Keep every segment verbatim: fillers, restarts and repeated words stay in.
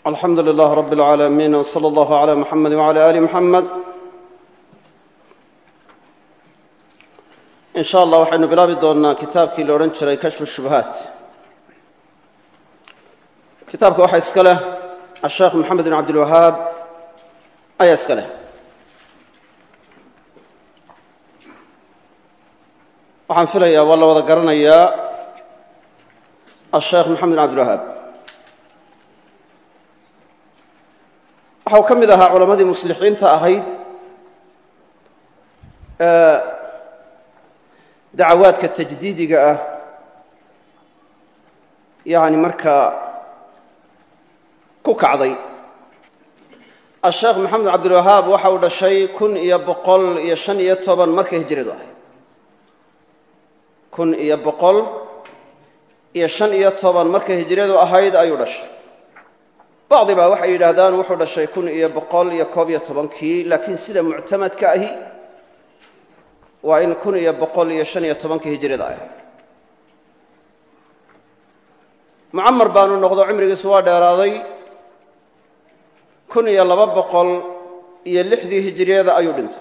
الحمد لله رب العالمين وصلى الله على محمد وعلى آل محمد إن شاء الله waxaynu bilaabi doonaa kitaabkii la oran jiray kashfu shubuhaat kitaabka waxa iska leh Sheikh Muhammad ibn Abdul Wahhab ayaa iska leh waxaan filayaa wala wada garanayaa Sheikh Muhammad ibn Abdul Wahhab waxa uu kamid ahaa culamadii muslixiinta ahayd ee dacwaadka tajdiidiga ah yaani marka ku kacday Sheikh Muhammad Abdul Wahhab waxa uu dhashay kun iyo boqol iyo shan iyo toban markay hijradu ahayd kun iyo boqol iyo shan iyo toban markay hijradu ahayd ayuu dhashay بعض ما waxay yiraahdaan wuxuu dhashay kun iyo boqol iyo koob iyo toban kii laakiin sida mu'tamadka ahi waa in kun iyo boqol iyo shan iyo toban kii hijrada ahayd muammar baanu noqdo cimrigiisu waa dheeraaday kun iyo laba boqol iyo lixdii hijriyada ayuu dhintay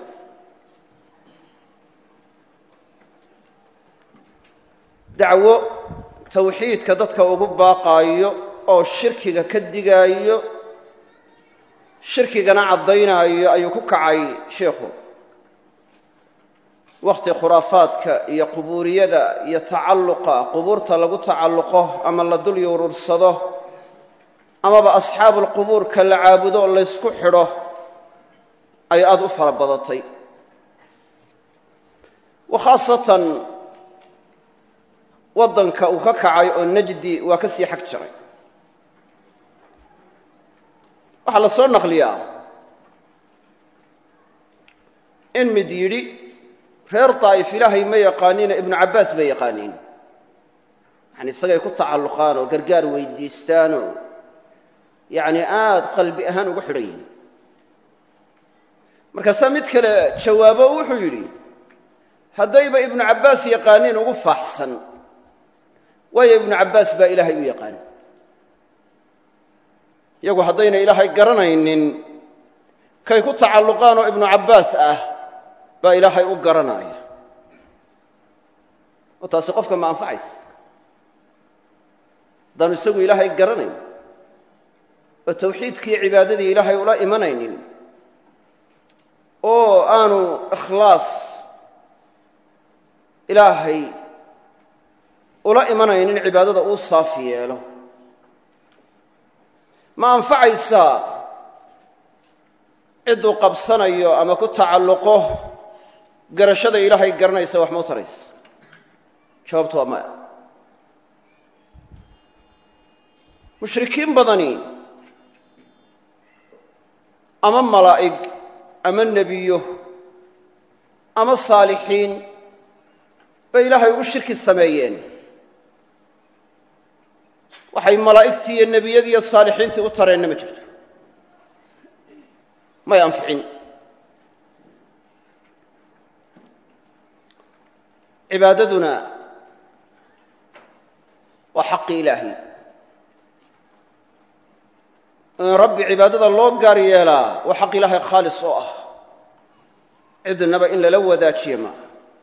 dacwo tawxiidka dadka ugu baaqaayo oo shirkiga ka digaayo shirkigana cadeynaayo ayuu ku kacay sheekhu waqti khuraafaadka iyo qubuuriyada iyo tacalluqa qubuurta lagu tacalluqo ama la dul yurursado amaba asxaabul qubuur ka la caabudo la isku xidho ay aad u fara badatay وخاصة wadanka uu ka kacay oo najdi waa ka sii xaq jiray waxa la soo naqliyaa in mid yiri reer Taif ilaahay ma yaqaaniin ibn Abbas bay yaqaaniin yani isagay ku tacalluqaan oo gargaar weydiistaan oo yani aad qalbi ahaan ugu xidhay marka samid kale jawaabo wuxuu yiri hadayba ibn Abbas yaqaaniin ugu faaxsan waayo ibn Abbas ba ilaahay u yaqaan yagu hadayna ilaahay garanaynin kay ku tacalluqaan oo ibn Abbas ah ba ilaahay u garanaya oo taas qofka ma anfacays dan isagu ilaahay garanayn oo tawxiidkii cibaadadii ilaahay ula imanaynin oo aanu ikhlaas ilaahay ula imanaynin cibaadada uu saafi yeelo ma anfacaysa ciduu qabsanayo ama ku tacalluqo garashada ilaahay garanaysa wax ma tarays jawaabtu waa ma mushrikiin badani ama malaa'ig ama nabiyo ama saalixiin bay ilaahay ugu shirki sameeyeen waxay malaa'igtii iyo nabiyadii iyo saalixiintii u tareen ma jirto ma yanficin cibaadaduna waa xaq ilaahi in rabbi cibaadada loo gaar yeelaa waa xaq ilaahi khaalis oo ah cidnaba in lala wadaajiyo ma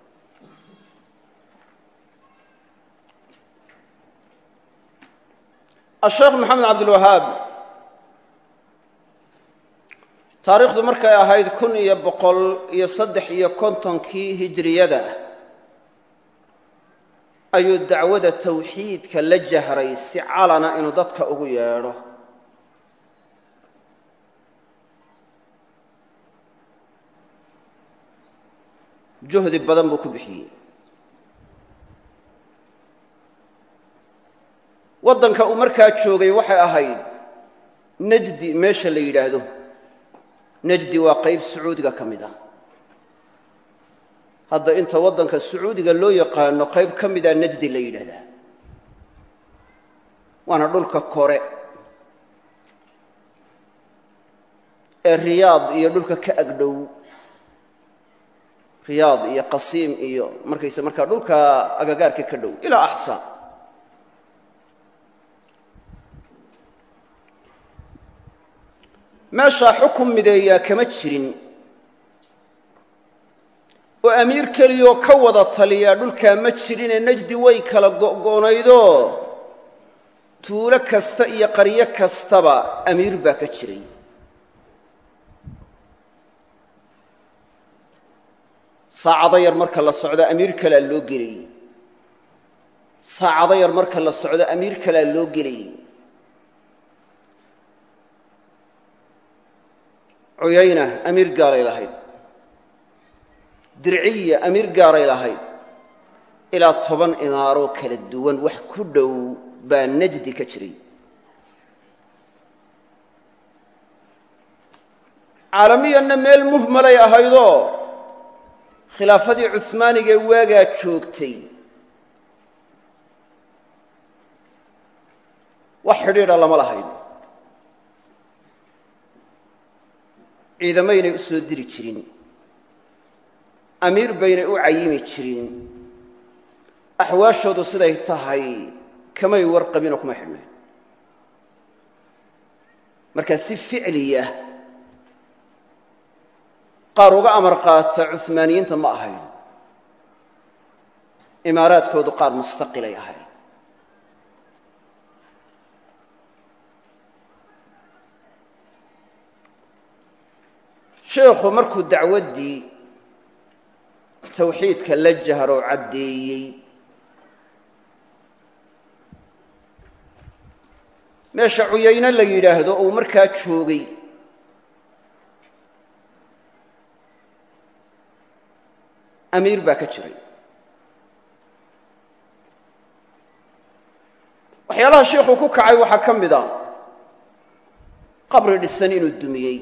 الشيخ محمد عبد الوهاب taariikhdu markay ahayd kun iyo boqol iyo saddex iyo kontonkii hijriyada ayuu dacwada tawxiidka la jahray si calana inuu dadka ugu yeedho juhdi badan buu ku bixiyey wadanka uu markaa joogay waxay ahayd najdi meesha la yiraahdo najdi waa qayb sacuudiga kamid ah hadda inta wadanka sacuudiga loo yaqaano qayb kamid ah najdi la yiraahdo waana dhulka kore ee riyaad iyo dhulka ka agdhow riyaad iyo qasiim iyo markaysa markaa dhulka agagaarka ka dhow ilaa axsa meeshaa xukun mideeyaa kama jirin oo amiir keliyoo ka wada taliyaa dhulkaa ma jirinee najdi way kala go'go'naydoo tuulo kasta iyo qaryo kastaba amiir baa ka jiray saacado yar marka la socdo amiir kalea loo gelayey saacado yar marka la socdo amiir kalea loo gelayey cuyayna amiir gaaray lahayd dirciya amiir gaaray lahayd ilaa toban imaaroo kala duwan wax ku dhow baa najdi ka jiray caalamiyanna meel muhmalay ahaydoo khilaafadii cuhmaanigae waagaa joogtay wax xidhiidha lama lahayn ciidamaynay u soo diri jirin amiir baynay u cayimi jirin axwaashoodu siday tahay kamay warqabinoo kuma xidhnayn markaa si ficliya qaar uga amar qaata cuhmaaniyiinta ma ahayn imaaraadkoodu qaar mustaqilay ahayn sheekhu markuu dacwaddii tawxiidka la jahroo caddeeyey meesha cuyayno la yidhaahdo uu markaa joogay amiir baa ka jiray waxyaalaha sheikhu ku kacay waxaa ka mid a qabri dhisan inuu dumiyey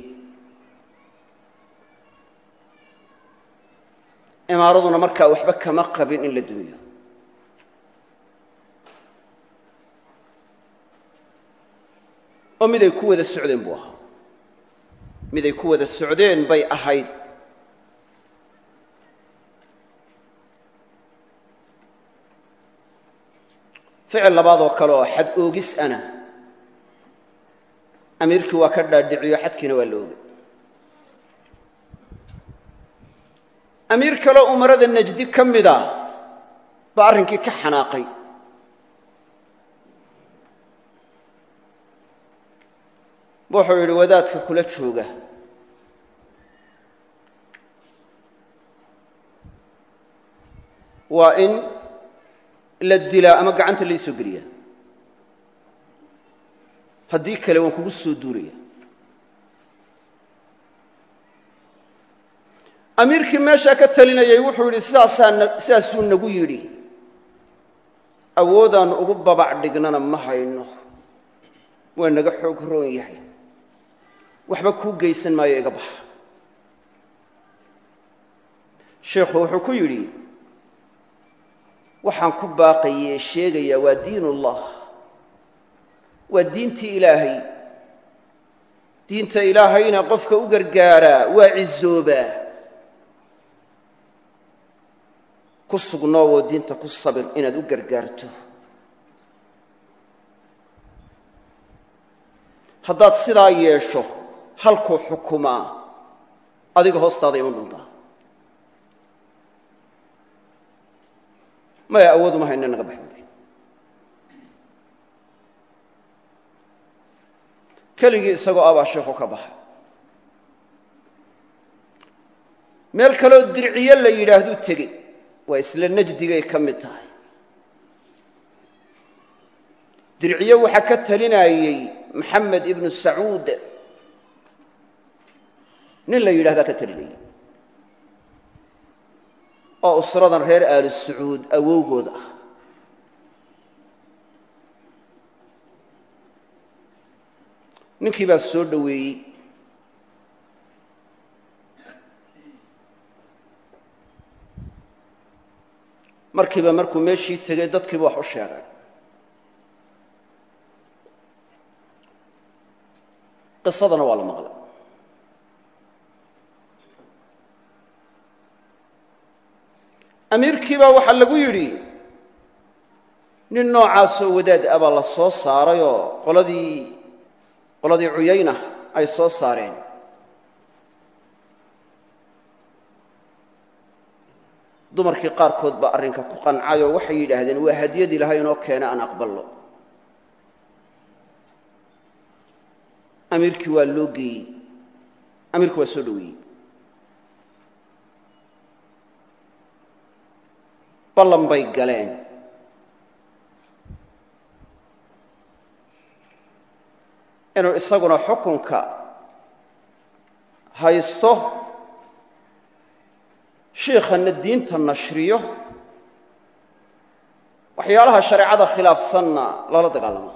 imaaraduna markaa waxba kama qabin in la dumiyo oo miday ku wada socdeen buu ahaa miday ku wada socdeen bay ahayd ficil labaad oo kale oo xad oogis ana amiirkii waa ka dhaadhiciyo xadkiina waa la oogay amiir kaleo umarada najdi ka mida baa arrinkii ka xanaaqay wuxuu yidhi wadaadka kula jooga waa in la dilaa ama gacanta la isoo geliyaa haddii kale waan kugu soo duulaya amiirkii meeshaa ka talinayay wuxuu yidhi sidaasaa sidaasuu nagu yidhi awoodaan ugu babac dhignana ma hayno waa naga xoog roon yahay waxba kuu geysan maayo iga baxa sheekhu wuxuu ku yidhi waxaan ku baaqayee sheegayaa waa diinullah waa diintii ilaahay diinta ilaahayna qofka u gargaaraa waa cizoobaa ku sugnoowoo diinta ku sabir inaad u gargaarto haddaad sidaa yeesho halkuu xukumaa adiga hoostaada iman doontaa maya awooduma hayna naga bax buui keligii isagoo abaa sheekhu ka baxay meel kaloo dirciye la yidhaahduu tegey waa isla najdigay ka mid tahay dirciye waxaa ka talinayey maxamed ibnu sacuud nin la yidhahdaa ka talinayey oo usradan reer aalu sacuud awowgood ah ninkii baa soo dhoweeyey markiiba markuu meeshii tegey dadkiiba wax u sheegay qisadana waa la maqlay amiirkiibaa waxaa lagu yidhi nin noocaasoo wadaad ah baa la soo saarayoo qoladii qoladii cuyayna ay soo saareen dumarkii qaarkood baa arrinka ku qancay oo waxay yidhaahdeen waa hadiyad ilaahay inoo keena aan aqbalno amiirkii waa loo geeyey amiirku waa soo dhoweeyey ballan bay galeen inuu isaguna xukunka haysto shiikhana diinta nashriyo waxyaalaha shareecada khilaafsanna lala dagaalamo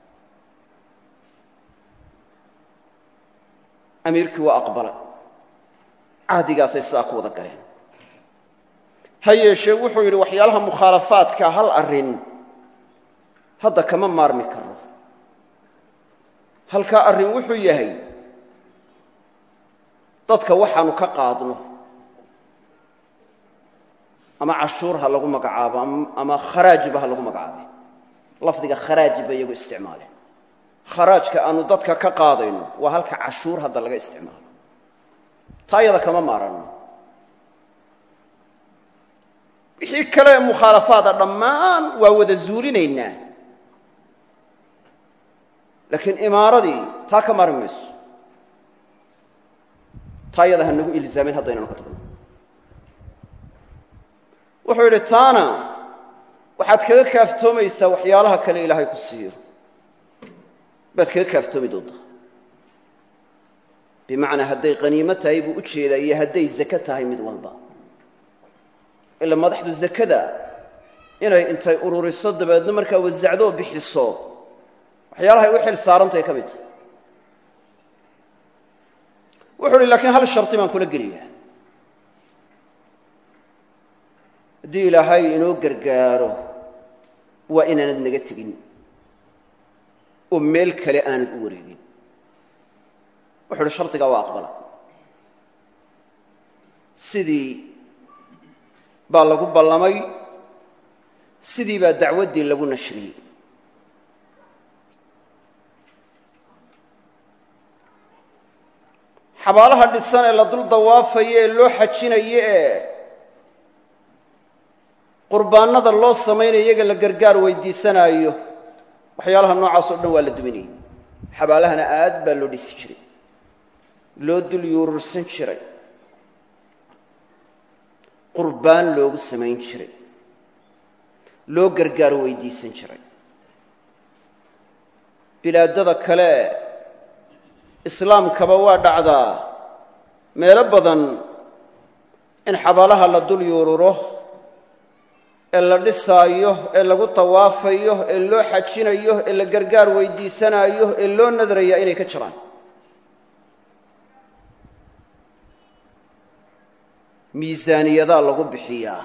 amiirkii waa aqbalay cahdigaasay sidaa ku wada galeen ha yeeshee wuxuu yidhi waxyaalaha mukhaalafaadka hal arrin hadda kama maarmi karo halkaa arrin wuxuu yahay dadka waxaanu ka qaadno ama cashuur ha lagu magacaabo ama kharaajba ha lagu magacaabay lafdiga kharaaj ba iyagu isticmaaleen kharaajka aanu dadka ka qaadayno waa halka cashuur hadda laga isticmaalo taa iyada kama maarano wixii kale mukhaalafaada dhammaan waa wada zuulinaynaa laakiin imaaradii taa ka maarmi mayso taa iyada ha nagu ilzaamin haddaynaanu ka tagno wuxuu yidhi taana waxaad kaga kaaftoomaysaa waxyaalaha kale ilaahay ku siiyo baad kaga kaaftoomi doontaa bimacnaa hadday qaniimo tahay buu u jeedaa iyo hadday zake tahay mid walba ila madaxdu zakada inay intay ururiso dabeedna markaa wasacdoo bixiso waxyaalahay u xil saarantahay ka mid tahay wuxuu uhi laakiin hal shardi baan kula geliyaa haddii ilaahay inoo gargaaro waa inaanad naga tegin oo meel kale aanad u wareegin wuxuu uhi shardigaa waa aqbala sidii baa lagu ballamay sidii baa dacwaddii lagu nashriyey xabaalaha dhisan ee la dul dawaafayo ee loo xajinayo ee qurbaanada loo samaynayo iyaga la gargaar weydiisanaayo waxyaalaha noocaas oo dhan waa la duminayay xabaalahana aad baa loo dhisi jiray loo dul yuurursan jiray qurbaan loogu samayn jiray loo gargaar weydiisan jiray bilaadada kale islaamkaba waa dhacdaa meelo badan in xabaalaha la dul yuururo ee la dhisaayo ee lagu tawaafayo ee loo xajinayo ee la gargaar weydiisanaayo ee loo nadraya inay ka jiraan miisaaniyadaa lagu bixiyaa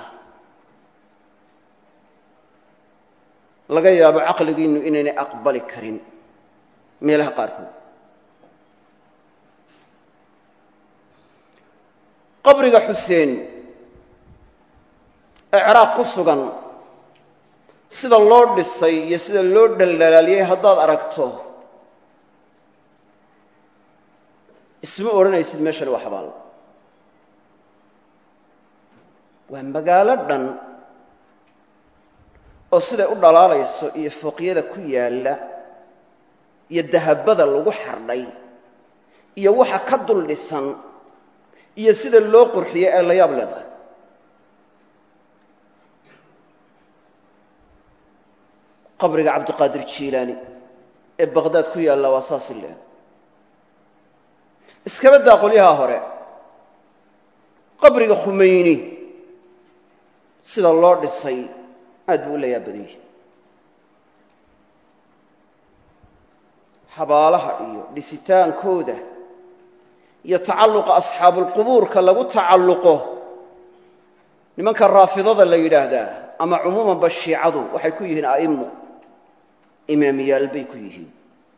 laga yaabo caqligiinnu inaynay aqbali karin meelaha qaarkood qabriga xuseen ee ciraaq ku sugan sida loo dhisay iyo sida loo dhaldhalaaliyey haddaad aragto isma odhanaysid meeshani waa xabaal waa magaalo dhan oo siday u dhalaalayso iyo fooqyada ku yaalla iyo dahabada lagu xardhay iyo waxa ka dul dhisan iyo sida loo qurxiyey ee la yaab leedahay qabriga cabdiqaadir jiilaani ee baqhdaad ku yaalla waa saas ileen iskaba daa qolyaha hore qabriga khumayni sida loo dhisay aad buu u la yaab badan yahay xabaalaha iyo dhisitaankooda iyo tacalluqa asxaabulqubuurka lagu tacalluqo nimanka raafidada la yidhaahdaa ama cumuumanba shiicadu waxay ku yihiin a'immo imaamiyaal bay ku yihiin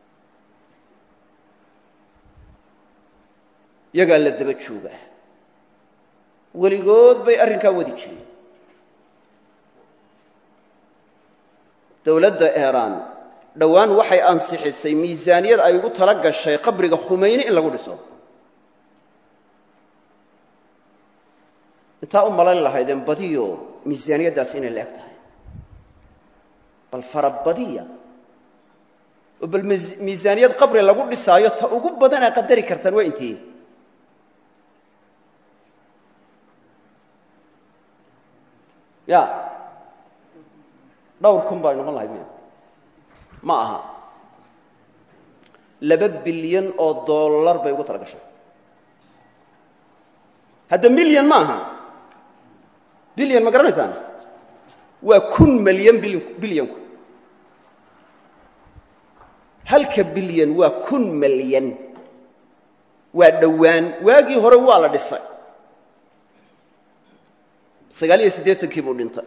yagaa la daba joogaa weligood bay arrinkaa wadi jireen dowladda eeraan dhowaan waxay ansixisay miisaaniyad ay ugu tala gashay qabriga Khumayni in lagu dhiso inta u malayn lahaydeen badiyo miisaaniyadaas inay la eg tahay bal farabadiya oo bal miisaaniyad qabri lagu dhisaayo ta ugu badan ay qadari kartaan waa intii ya dhowr kun baa noqon lahayd ma aha laba bilyan oo dollar bay ugu tala gashay hadda milyan ma aha bilyan ma garanaysaan waa kun milyan bilyanku halka bilyan waa kun milyan waa dhowaan waagii hore waa la dhisay sagaal iyo siddeetan kii buu dhintay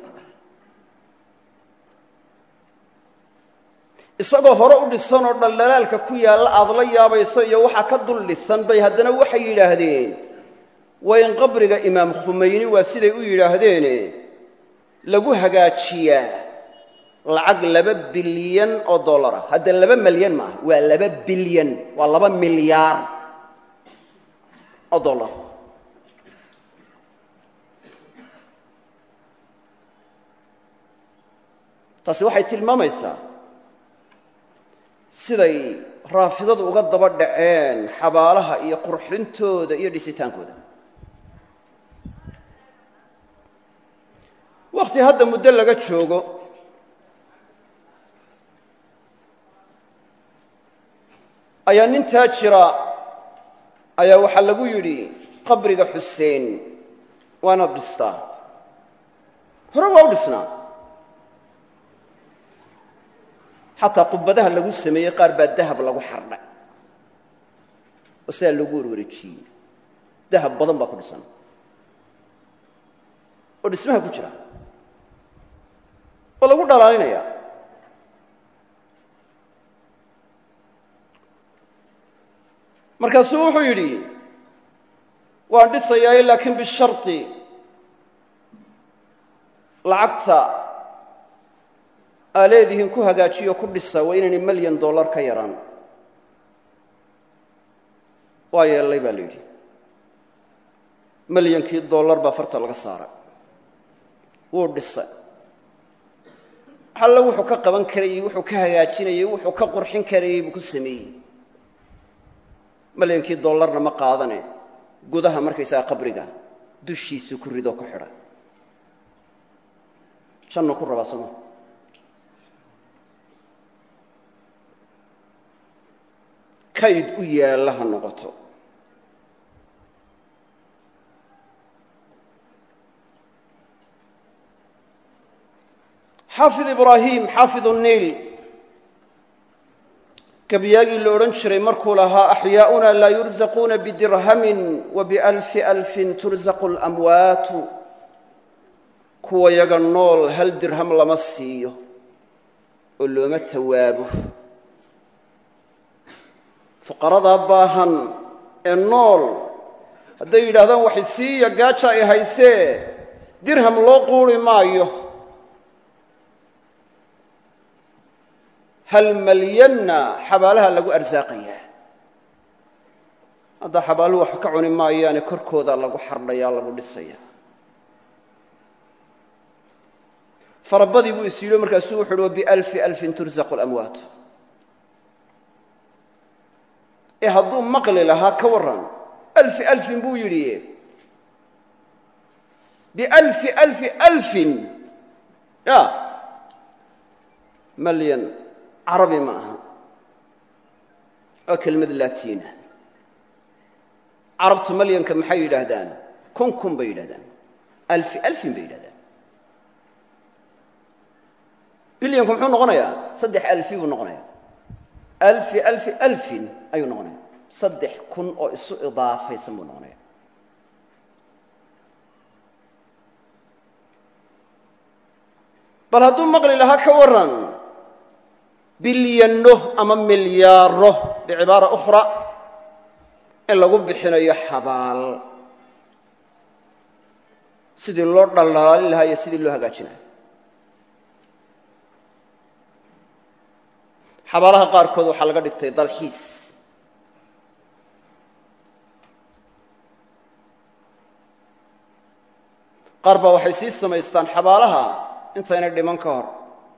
isagoo hore u dhisan oo dhaldhalaalka ku yaalla aad la yaabayso iyo waxa ka dul dhisan bay haddana waxay yidhaahdeen waa in qabriga imaam Khumayni waa siday u yidhaahdeen lagu hagaajiyaa lacag laba bilyan oo dollar ah hadda laba milyan ma aha waa laba bilyan waa laba milyaar oo dollar taasi waxay tilmaamaysaa siday raafidadu uga daba dhaceen xabaalaha iyo qurxintooda iyo dhisitaankooda waqti hadda muddo laga joogo ayaa nin taajira ayaa waxaa lagu yidhi qabriga Xuseen waana dhistaa hore waa u dhisnaa xataa qubadaha lagu sameeyey qaar baa dahab lagu xardhay oo sidaa lagu warwareejiyey dahab badan baa ku dhisan oo dhismaha ku jira oo lagu dhalaalinaya markaasuu wuxuu yidhi waan dhisayaa laakiin bisharti lacagta aa leedihiin ku hagaajiyo ku dhisa waa inaynay milyan dollar ka yaraan waa yeellay baa la yidhi milyankii dollar baa farta laga saaray wuu dhisay alla wuxuu ka qaban karayey wuxuu ka hagaajinayey wuxuu ka qurxin karayey buu ku sameeyey milyankii dollarna ma qaadane gudaha markaysaa qabriga dushiisu ku rido ku xidha janno ku rabaa soma kayd u yaalla ha noqoto xaafid ibraahim xaafid الniil gabyaagii la odhan jiray markuu lahaa axyaaؤuna laa yurzaquuna bidirhamin wa bialfi alfin turzaqu اlamwaatu kuwa yaga nool hal dirham lama siiyo oo looma tawaabo fuqaradaa baahan ee nool hadday yidhaahdaan waxay siiya gaaja ay haysee dirham loo quuri maayo hal malyanna xabaalaha lagu arsaaqayaa hadda xabaaluhu wax ka cuni maayaane korkooda lagu xardhayaa lagu dhisayaa farabadii buu is yidhi markaasuu wuxu uhi wabialfi alfin turzaqu اlamwaat ee hadduu maqli lahaa ka warran alfi alfin buu yidhi bialfi alfi alfin ya malyan carabi ma aha waa kelmad laatiina carabtu malyanka maxay yidhaahdaan kun kun bay yidhahdaan alfi alfin bay yidhahdaan bilyanku muxuu noqonayaa saddex alfi buu noqonayaa alfi alfi alfin ayuu noqonaya saddex kun oo isu idaafaysan buu noqonaya bal hadduu maqli lahaa ka warran bilyanno ama milyaaro bicibaara ukhra in lagu bixinayo xabaal sidii loo dhaldhalaalin lahaa iyo sidii loo hagaajinayo xabaalaha qaarkood waxaa laga dhigtay dalxiis qaar baa waxay sii samaystaan xabaalaha intaynay dhiman ka hor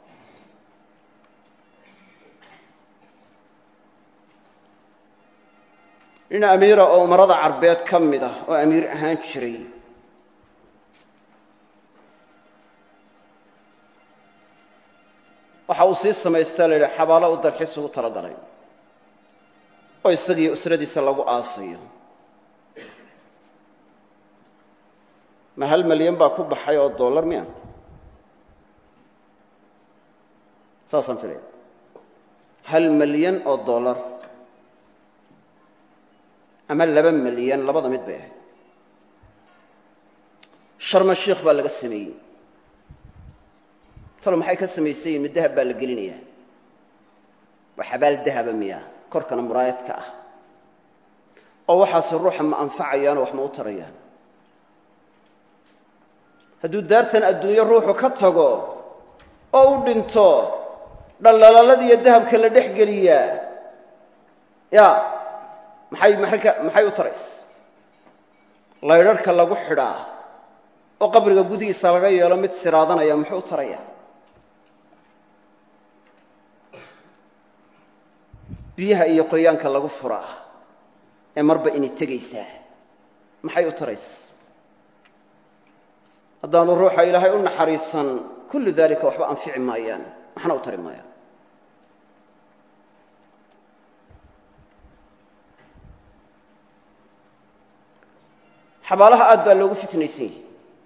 nin amiira oo umarada carbeed ka mid ah oo amiir ahaan jiray waxa uu sii samaystaa la yidhaha xabaalo u dalxiis ugu talagalay oo isagiiyo usradiisa lagu aasayo ma hal malyan baa ku baxay oo dollar miya saasaan filaya hal malyan oo dollar ama laba malyan labada mid bay ahayd sharma shiikh baa laga sameeyey talo maxay ka samaysan yihin mid dahab baa la gelinayaa waa xabaal dahaba miya korkana muraayadka ah oo waxaasi ruuxa ma anfacayaanoo wax ma u tarayaan hadduu daartan adduunyo ruuxu ka tago oo u dhinto dhaldhalaaladiiyo dahabka la dhex geliyaa ya maxay marka maxay u tarays laydharhka lagu xidhaa oo qabriga gudigiisa laga yeelo mid siraadanaya muxuu u tarayaa biyaha iyo qoyaanka lagu furaa ee marba inay tegaysaa maxay u tarays haddaanu ruuxa ilaahay u naxariisan kullu daalika waxba anfici maayaan waxna u tari maayaan xabaalaha aad baa loogu fitnaysan yahay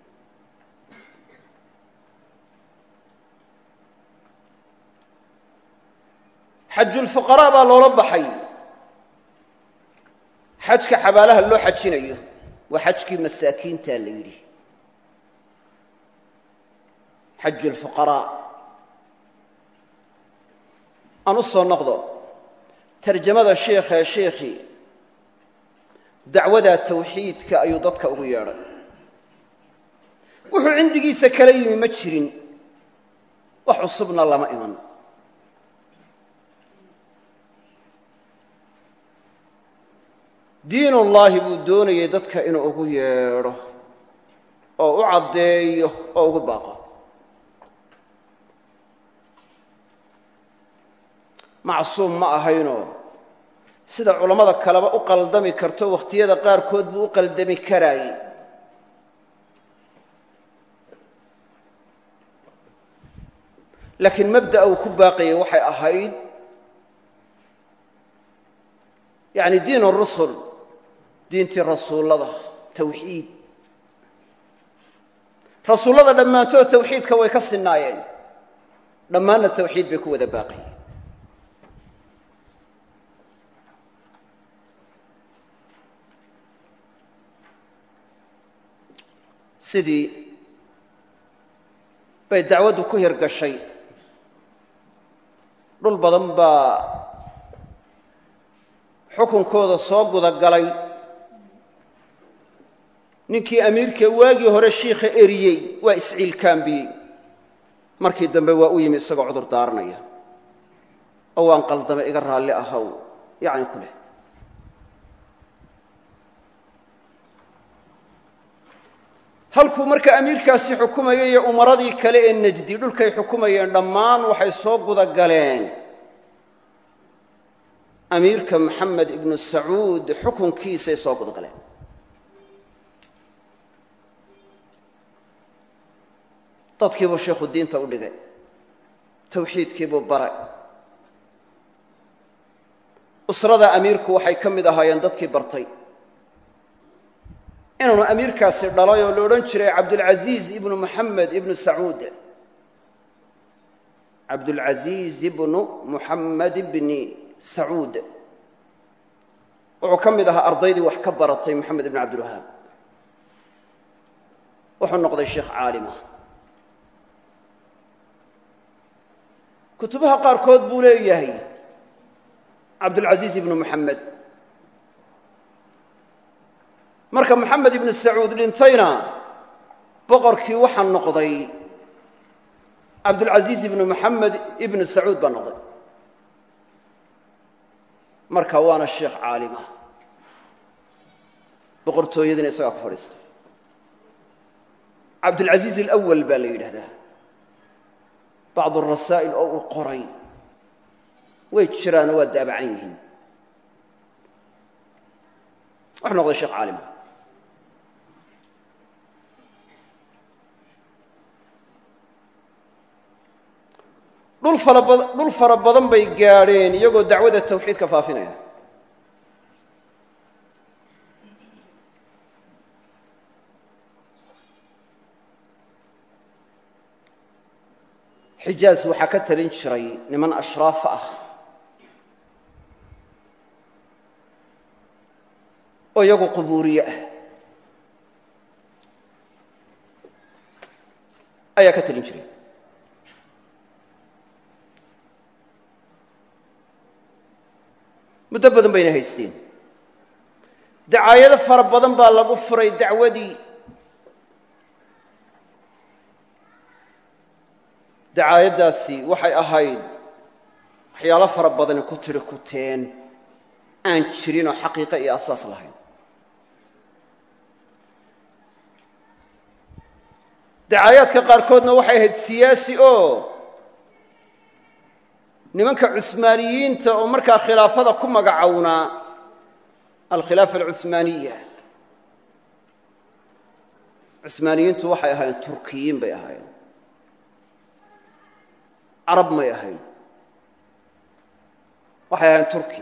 xajulfuqaraa baa loola baxay xajka xabaalaha loo xajinayo waa xajkii masaakiintaa la yidhi xajulfuqaraa aan u soo noqdo tarjamada sheekhee sheekhii dacwada tawxiidka ayuu dadka ugu yeedhay wuxuu cindigiisa kala yimi ma jirin wax cusubna lama iman diinullaahi buu doonayay dadka inuu ugu yeedho oo u caddeeyo oo ugu baaqo macsuum ma ahaynoo sida culammada kaleba u qaldami karto wakhtiyada qaarkood buu u qaldami karaayey laakiin mabda'a uu ku baaqayay waxay ahayd yacni diin urusul diintii rasuullada tawxiid rasuullada dhammaantood tawxiidka way ka sinaayeen dhammaanna tawxiid bay ku wada baaqayeen sidii bay dacwaddu ku hirgashay dhul badan baa xukunkooda soo gudagalay ninkii amiirka waagii hore shiikha eriyey waa isciilkaambiyey markii dambe waa u yimi isagoo cudur daaranaya oo waan qaldame iga raalli ahaw yacni ku leh halkuu marka amiirkaasi xukumayay iyo umaradii kale ee najdi dhulkay xukumayeen dhammaan waxay soo guda galeen amiirka maxamed ibnu sacuud xukunkiisay soo guda galeen dadkiibuu sheikhu diinta u dhigay tawxiidkiibuu baray usrada amiirku waxay ka mid ahaayeen dadkii bartay inaanu amiirkaasi dhalay oo la odhan jiray cabdulcaziiz ibnu muxamed ibnu sacuud cabdulcaziiz ibnu muxamed ibni sacuud wuxuu ka mid ahaa ardaydii wax ka baratay moxamed ibn cabdilwahaab wuxuu noqday sheikh caalim ah kutubaha qaarkood buu leeyahay cabdulcaziiz ibnu muxamed marka moxamed ibnu sacuud dhintayna boqorkii waxaa noqday cabdulcaziiz ibnu moxamed ibnu sacuud baa noqday marka waana sheekh caalima boqortooyadina isagaa ku fadhiistay cabdulcaziiz alawal baa la yidhahdaa bacdu arasaa'il oo uu qoray way jiraan waa daabacan yihiin wuxuu noqday sheekh caalima dhul fara badan dhul fara badan bay gaadheen iyagoo dacwada tawxiidka faafinaya xijaaz waxaa ka talin jiray niman ashraafa ah oo iyagu qubuuriye ah ayaa ka talin jiray muddo badan bayna haysteen dacaayado fara badan baa lagu furay dacwadii dacaayaddaasi waxay ahayd waxyaalo fara badani ku tiri kuteen aan jirin oo xaqiiqo iyo asaas lahayn dacaayaadka qaarkoodna waxay ahayd siyaasi oo nimanka cusmaaniyiinta oo markaa khilaafada ku magacownaa alkhilaafa alcuhmaaniya cusmaaniyiintu waxay ahaayeen turkiyiin bay ahaayeen carab may ahayn waxay ahaayeen turki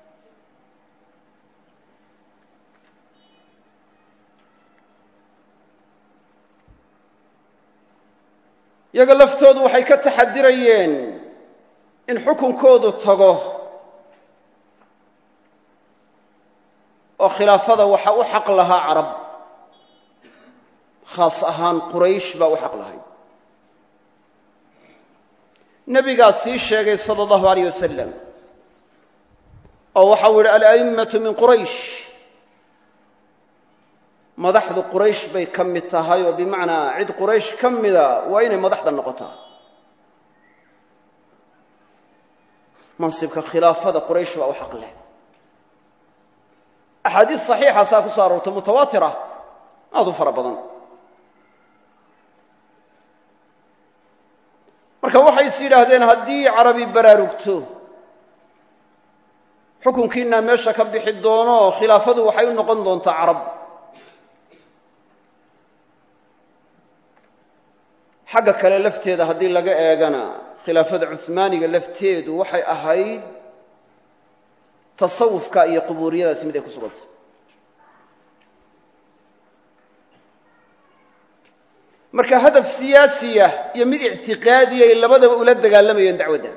iyaga laftoodu waxay ka taxadirayeen in xukunkoodu tago oo khilaafada waxa u xaq lahaa carab khaas ahaan quraysh baa u xaq lahay nebigaa sii sheegay sala allahu alayh wasalam oo waxau yidhi ala'immatu min quraysh madaxdu quraysh bay ka mid tahay oo bimacnaa cid quraysh ka mida waa inay madaxda noqotaa mansibka khilaafada quraysh baa u xaq leh axaadiis saxiixa saa ku soo aroortay mutawaatira aad u fara badan marka waxay is yidhaahdeen haddii carabi baraarugto xukunkiinaa meesha ka bixi doono khilaafadu waxay u noqon doontaa carab xagga kale lafteeda haddii laga eegana khilaafada cuhmaaniga lafteedu waxay ahayd tasawufka iyo qubuuriyadaasi mid ay ku sugantay marka hadaf siyaasiya iyo mid ictiqaadiya ay labadaba ula dagaalamayeen dacwadda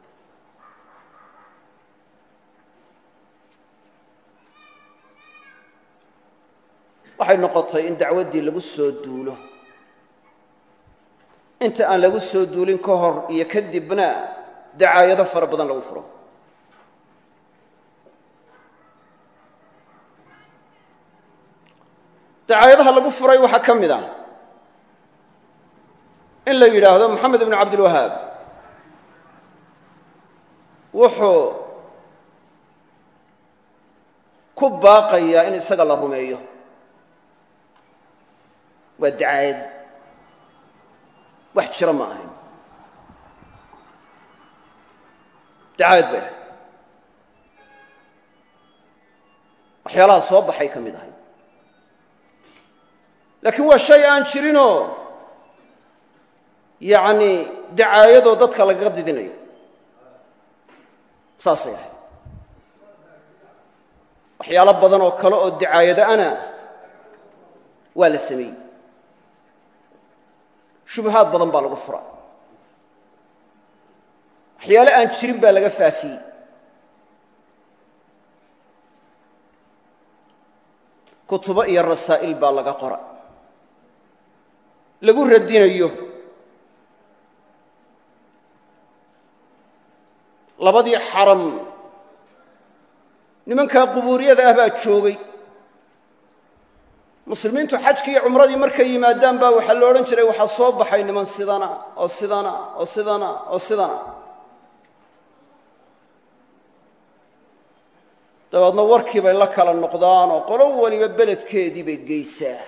waxay noqotay in dacwaddii lagu soo duulo inta aan lagu soo duulin ka hor iyo kadibna dacaayado fara badan lagu furo dacaayadaha lagu furay waxaa ka mid ah in la yidhaahdo moxamed ibnu cabdilwahaab wuxuu ku baaqayaa in isaga la rumeeyo waa dacaayad wax jira ma ahayn dacaayad bay ahayd waxyaalaha soo baxay ka mid ahay laakiin waa shay aan jirinoo yacni dacaayadoo dadka lagaga didinayo saasay ahayd waxyaalo badan oo kale oo dacaayado ana waa la sameeyey shubahaad badan baa lagu fura waxyaalo aan jirin baa laga faafiyey kutubo iyo rasaa'il baa laga qora lagu radinayo labadii xaram nimankaa qubuuriyada ah baa joogay muslimiintu xajkii iyo cumradii markay yimaadaan baa waxaa lo odhan jiray waxaa soo baxay niman sidana oo sidana oo sidana oo sidana dabeedna warkii bay la kala noqdaan oo qolo waliba beledkeedii bay geysaa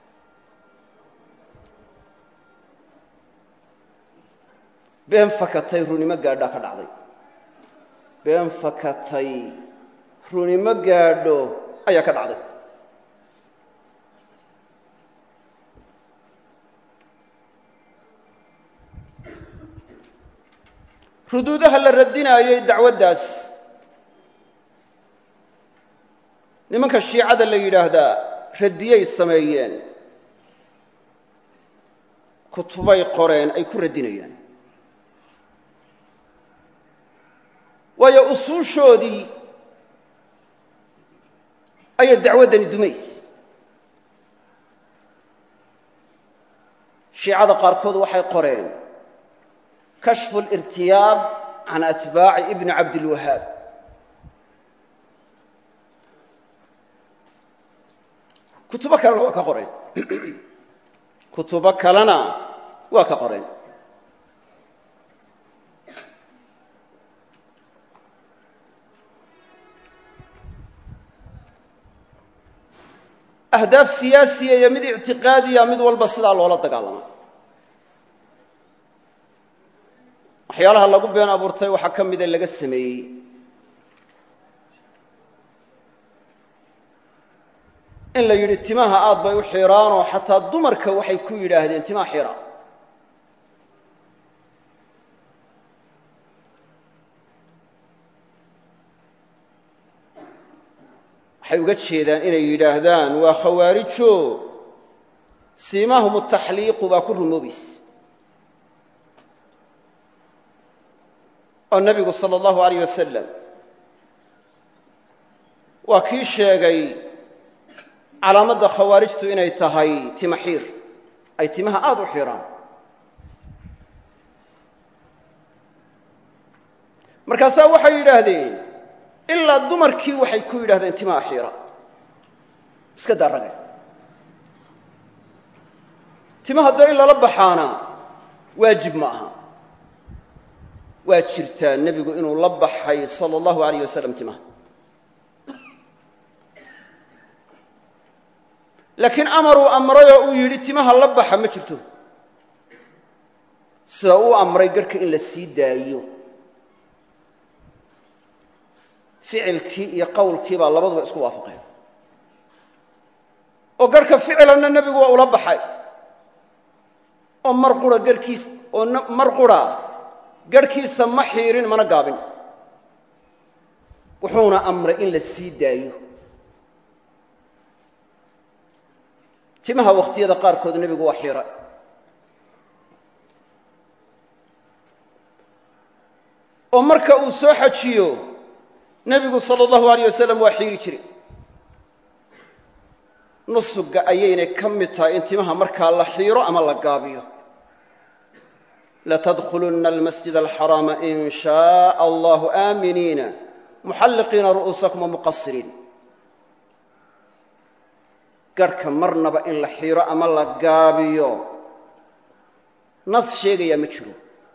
been fakatay runimo gaadhaa ka dhacday been fakatay runimo gaadho ayaa ka dhacday ruduudaha la radinaayay dacwaddaas nimanka shiicada la yidhaahdaa radiyay sameeyeen kutubay qoreen ay ku radinayaan waayo usuushoodii ayay dacwaddani dumays shiicada qaarkood waxay qoreen kashfu alirtiyaab can atbaaci ibni cabdilwahaab kutubo kalena waa ka qoreen kutubo kalena waa ka qoreen ahdaaf siyaasiya iyo mid ictiqaadiya mid walba sidaa loola dagaalama waxyaalaha lagu been abuurtay waxaa ka mida laga sameeyey in la yidhi timaha aad bay u xiraanoo xataa dumarka waxay ku yidhaahdeen timaha xira waxay uga jeedaan inay yidhaahdaan waa khawaarijo siimahum taxliiqu baa ku rumoobaysa oo nebigu sala allahu alayh wasalam waa kii sheegay calaamadda khawaarijtu inay tahay tima xiir ay timaha aada u xiraan markaasaa waxay yidhaahdeen ilaa dumarkii waxay ku yidhahdeen timaha xiira iska darrage tima hadda in lala baxaana waajib ma aha waa jirtaa nebigu inuu la baxay sala allahu alayh wasalam timaha laakiin amaruu amrayoo uu yidhi timaha la baxa ma jirto sida uu amray garhka in la sii daayo ficilkii iyo qowlkii baa labaduba isku waafaqeen oo garhka ficilanna nebigu waa ula baxay oo mar qura garhkiisa oo mar qura garhkiisa ma xiirin mana gaabin wuxuuna amray in la sii daayo timaha wakhtiyada qaarkood nebigu waa xiira oo marka uu soo xajiyo nebigu sala allahu alayh wasalam waa xiiri jiray nusuga ayaynay ka mid tahay in timaha markaa la xiiro ama la gaabiyo latadkhulunna almasjid alxaraama in shaaa allahu aaminiina muxalliqiina ru'uusakum wamuqasiriin garhka marnaba in la xiiro ama la gaabiyo nas sheegayaa ma jiro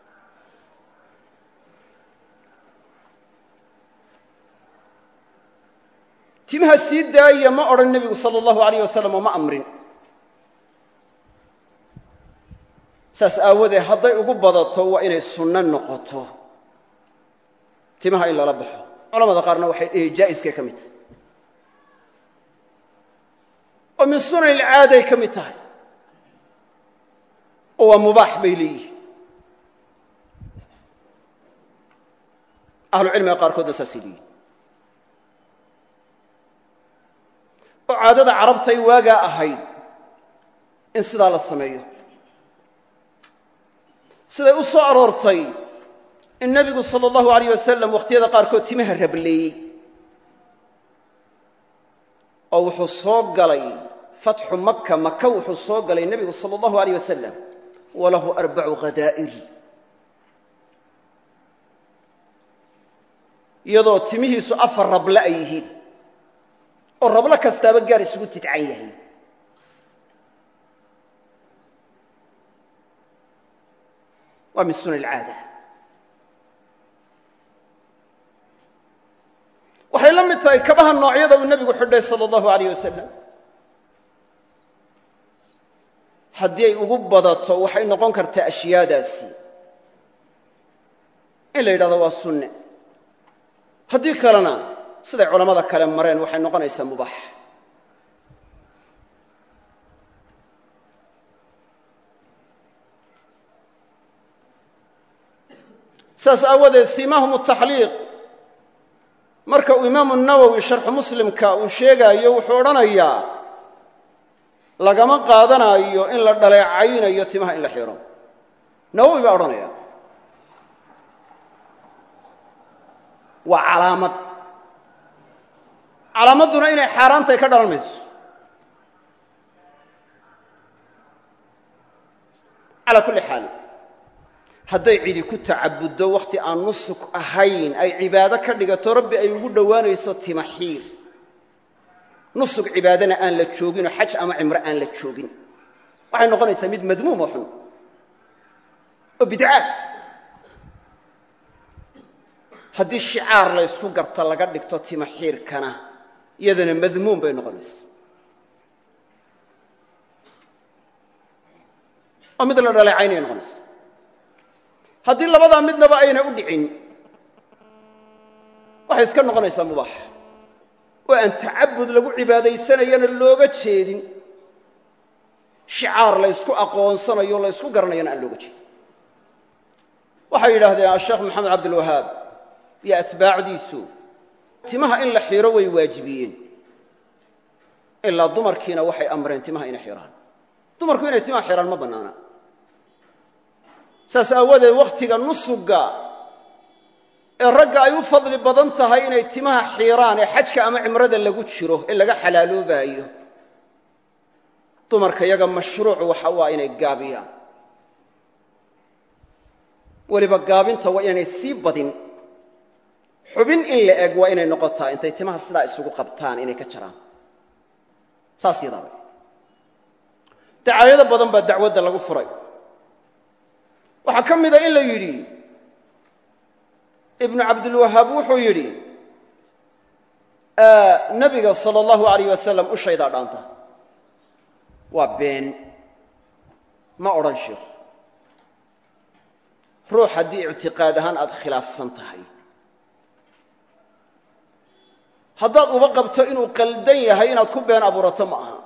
timaha sii daaya ma odhan nebigu sala allahu alayh wasalam oo ma amrin saas aawadee hadday ugu badato waa inay sunno noqoto timaha in lala baxo culamada qaarna waxay dhihi jaa'iskay ka mid tahay oo min sunan ilcaaday ka mid tahay oo waa mubaax bay leeyihiin ahlucilmiga qaarkoodna saasay leeyihin oo caadada carabtay waagaa ahayd in sidaa la sameeyo siday u soo aroortay in nebigu sala allahu alayh wasalam wakhtiyada qaarkood timaha rableeyey oo wuxuu soo galay fatxu maka maka wuxuu soo galay nebigu sala allahu alayh wasalam walahu arbacu khadaa'ir iyadoo timihiisu afar rable ay yihiin oo rablo kastaaba gaar isugu tidcan yahay waa min sunan alcaada waxay la mid tahay kabaha noocyada uu nebigu xidhay sala allahu alayh wasalam haddii ay ugu badato waxay noqon kartaa ashyaadaasi in la yidhahdo waa sunne haddii kalena siday culammada kale mareen waxay noqonaysaa mubaax saas aawadeed siimaahum taxliiq marka uu imaamu nawowi sharxu muslimka uu sheegaayo wuxuu odhanayaa lagama qaadanayo in la dhaleecaynayo timaha in la xiro nawowi baa odhanaya waa calaamad calaamadduna inay xaaraantahay ka dhalan mayso calaa kulli xaal hadday cidi ku tacabuddo wakhti aan nusuk ahayn ay cibaado ka dhigato rabbi ay ugu dhowaanayso tima xiir nusug cibaadana aan la jooginoo xaj ama cimro aan la joogin waxay noqonaysaa mid madmuum oo xun oo bidca haddii shicaar la ysku garta laga dhigto tima xiirkana iyadana madmuum bay noqonaysaa oo mid la dhaleecaynay noqonaysa haddii labadaa midnaba ayna u dhicin waxay iska noqonaysaa mubaax oo aan tacabud lagu cibaadaysanayana looga jeedin shicaar la ysku aqoonsanayo la ysku garanayana aan looga jeedin waxay yidhaahdeen asheekh maxamed cabdilwahaab iyo atbaacdiisu timaha in la xiro way waajibiyeen ilaa dumarkiina waxay amreen timaha inay xiraan dumarku inay timaha xiraan ma bannaana saas aawadeed wakhtiga nusuga ee ragga ay u fadli badan tahay inay timaha xiiraan ee xajka ama cimrada lagu jiro ee laga xalaaloobaayo dumarka yaga mashruuc waxa waa inay gaabiyaan weliba gaabinta waa inaanay sii badin xubin in la eg waa inay noqotaa intay timaha sidaa isugu qabtaan inay ka jaraan saas yadaaba dacaayado badan baa dacwadda lagu furay waxaa ka mida in la yidhi ibnu cabdilwahaab wuxuu yidhi nebiga sala allahu alayh wasalam ushaydaa dhaanta waa been ma odhan sheikhu ruux haddii ictiqaad ahaan aad khilaafsan tahay haddaad uba qabto inuu qaldan yahay inaad ku been abuurato ma aha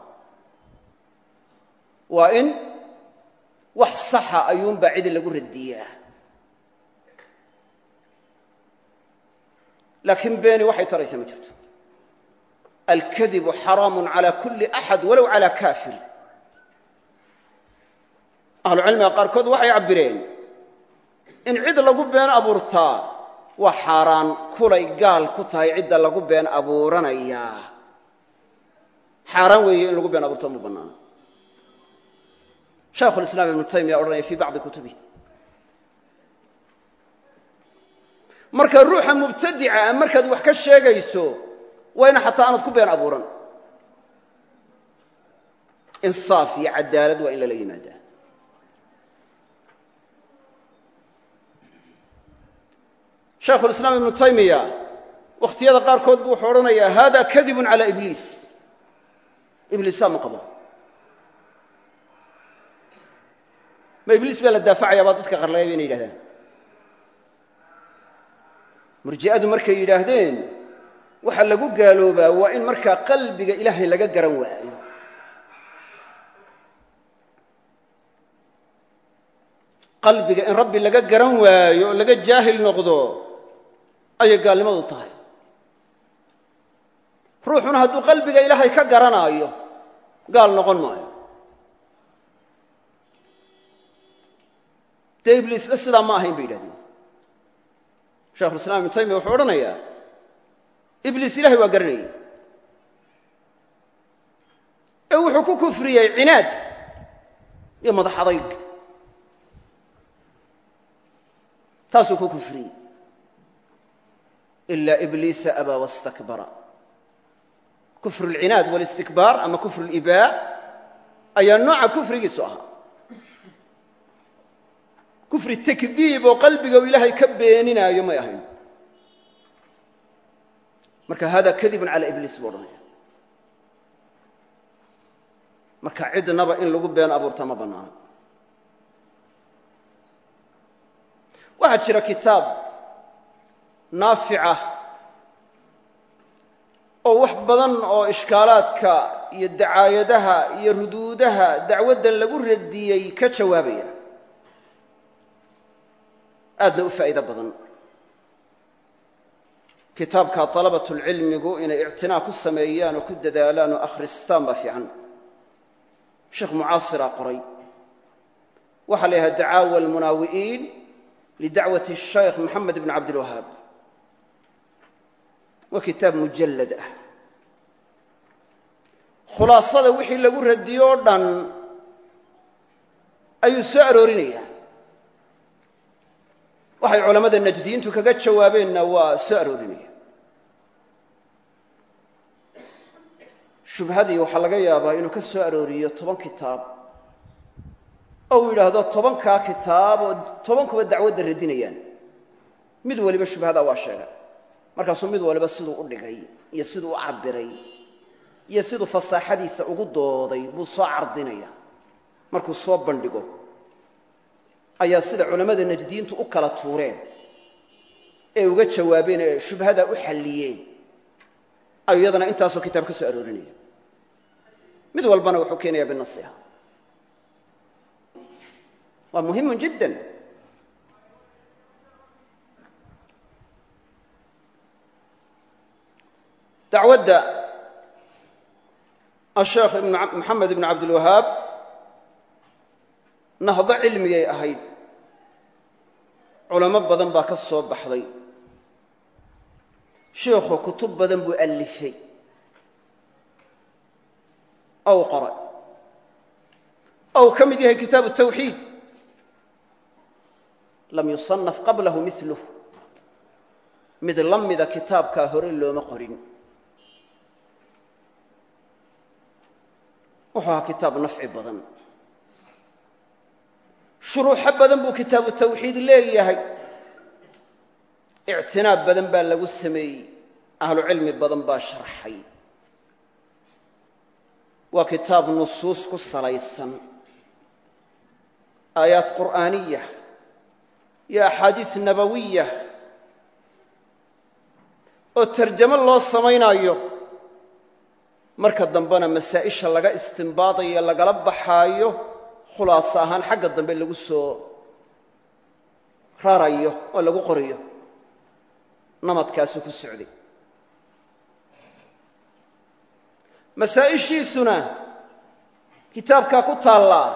waa in wax saxa ayuunbaa cidi lagu radiyaa laakiin beeni waxay taraysa ma jirto alkadibu xaraamun calaa kulli axad walow calaa kaafir ahlucilmiga qaarkood waxay cabbireen in cid lagu been abuurtaa waa xaaraan kulay gaal ku tahay cidda lagu been abuuranayaa xaaraan weeye in lagu been abuurto ma bannaano shaykhulislaam ibnu taymiya odhanaya fii bacdi kutubihi marka ruuxa mubtadica markaad wax ka sheegayso waa ina xataa aanad ku been abuuran insaaf iyo cadaalad waa in lala yimaadaa shaykhulislaam ibnu taymiya wakhtiyada qaarkood buu wuxuu odhanayaa hada kadibun calaa ibliis ibliisaa ma qabo ma ibliis baa la daafacaya baa dadka qarlaya bayna yidhahdaan murji'adu markay yidhaahdeen waxa lagu gaaloobaa waa in markaa qalbiga ilaahay laga garan waayo qalbiga in rabbi laga garan waayo oo laga jaahil noqdo ayay gaalnimadu tahay ruuxuna hadduu qalbiga ilaahay ka garanaayo gaal noqon maayo dee ibliisba sidaa ma ahayn bay yidhahdeen shaykhulislaam ibnu taymiya wuxuu odhanayaa ibliis ilahay waa garanayey ee wuxuu ku kufriyey cinaad iyo madax adayg taasuu ku kufriyey ilaa ibliisa abaa wastakbara kufru alcinaad walistikbaar ama kufru alibaa ayaa nooca kufrigiisu ahaa kufri takdiib oo qalbiga uu ilaahay ka beeninaayo may ahayn marka hada kadibun cala ibliis buu odhanaya marka cidnaba in lagu been abuurta ma bannaana waxaa jira kitaab naafica oo wax badan oo ishkaalaadka iyo dacaayadaha iyo ruduudaha dacwaddan lagu radiyey ka jawaabaya aadna u faa'iido badan kitaabka dalabatulcilmigu inay ictinaa ku sameeyaan oo ku dadaalaan oo akhristaan baa fiican sheekh mucaasiraa qoray waxaa la yidhaha dacaawa almunaawi'iin lidacwati الshaykh moxamed bn cabdilwahaab waa kitaab mujallad ah khulaasada wixii lagu radiyo o dhan ayuu soo aroorinaya waxay culammada najdiyiintu kaga jawaabeenna waa soo aroorinaya shubhadii waxaa laga yaabaa inuu ka soo arooriyo toban kitaab oo uu yidhaahdo tobankaa kitaab oo tobankuba dacwadda radinayaan mid waliba shubhadaa waa sheegay markaasuu mid waliba siduu u dhigay iyo siduu u cabbiray iyo siduu fasaaxadiisa ugu dooday buu soo cardinaya markuu soo bandhigo ayaa sida culammada najdiyiintu u kala tuureen ee uga jawaabeen ee shubhadaa u xalliyeen ayuu iyadana intaasoo kitaab ka soo aroorinaya mid walbana wuxuu keenayaa binasiha waa muhimu jiddan dacwadda asheekh moxamed ibn cabdilwahaab nahdo cilmigay ahayd culamo badan baa ka soo baxday sheikhu kutub badan buu allifay ow qoray ow ka mid yahay kitaabu tawxiid lam yusanaf qablahu miluh mid la mida kitaabkaa hore looma qorin wuxuu ahaa kitaab nafci badan shuruuxo badan buu kitaabu tawxiid leeyahay ictinaab badan baa lagu sameeyey ahlu cilmi badan baa sharxay waa kitaab nusuus ku salaysan aayaad qur'aaniya iyo axaadiis nabawiya oo tarjamo loo samaynaayo marka dambena masaa'isha laga istimbaadayo lagala baxaayo khulaaso ahaan xagga dambe lagu soo rarayo oo lagu qoriyo namadkaasuu ku socday masaa'ishiisuna kitaabkaa ku taallaa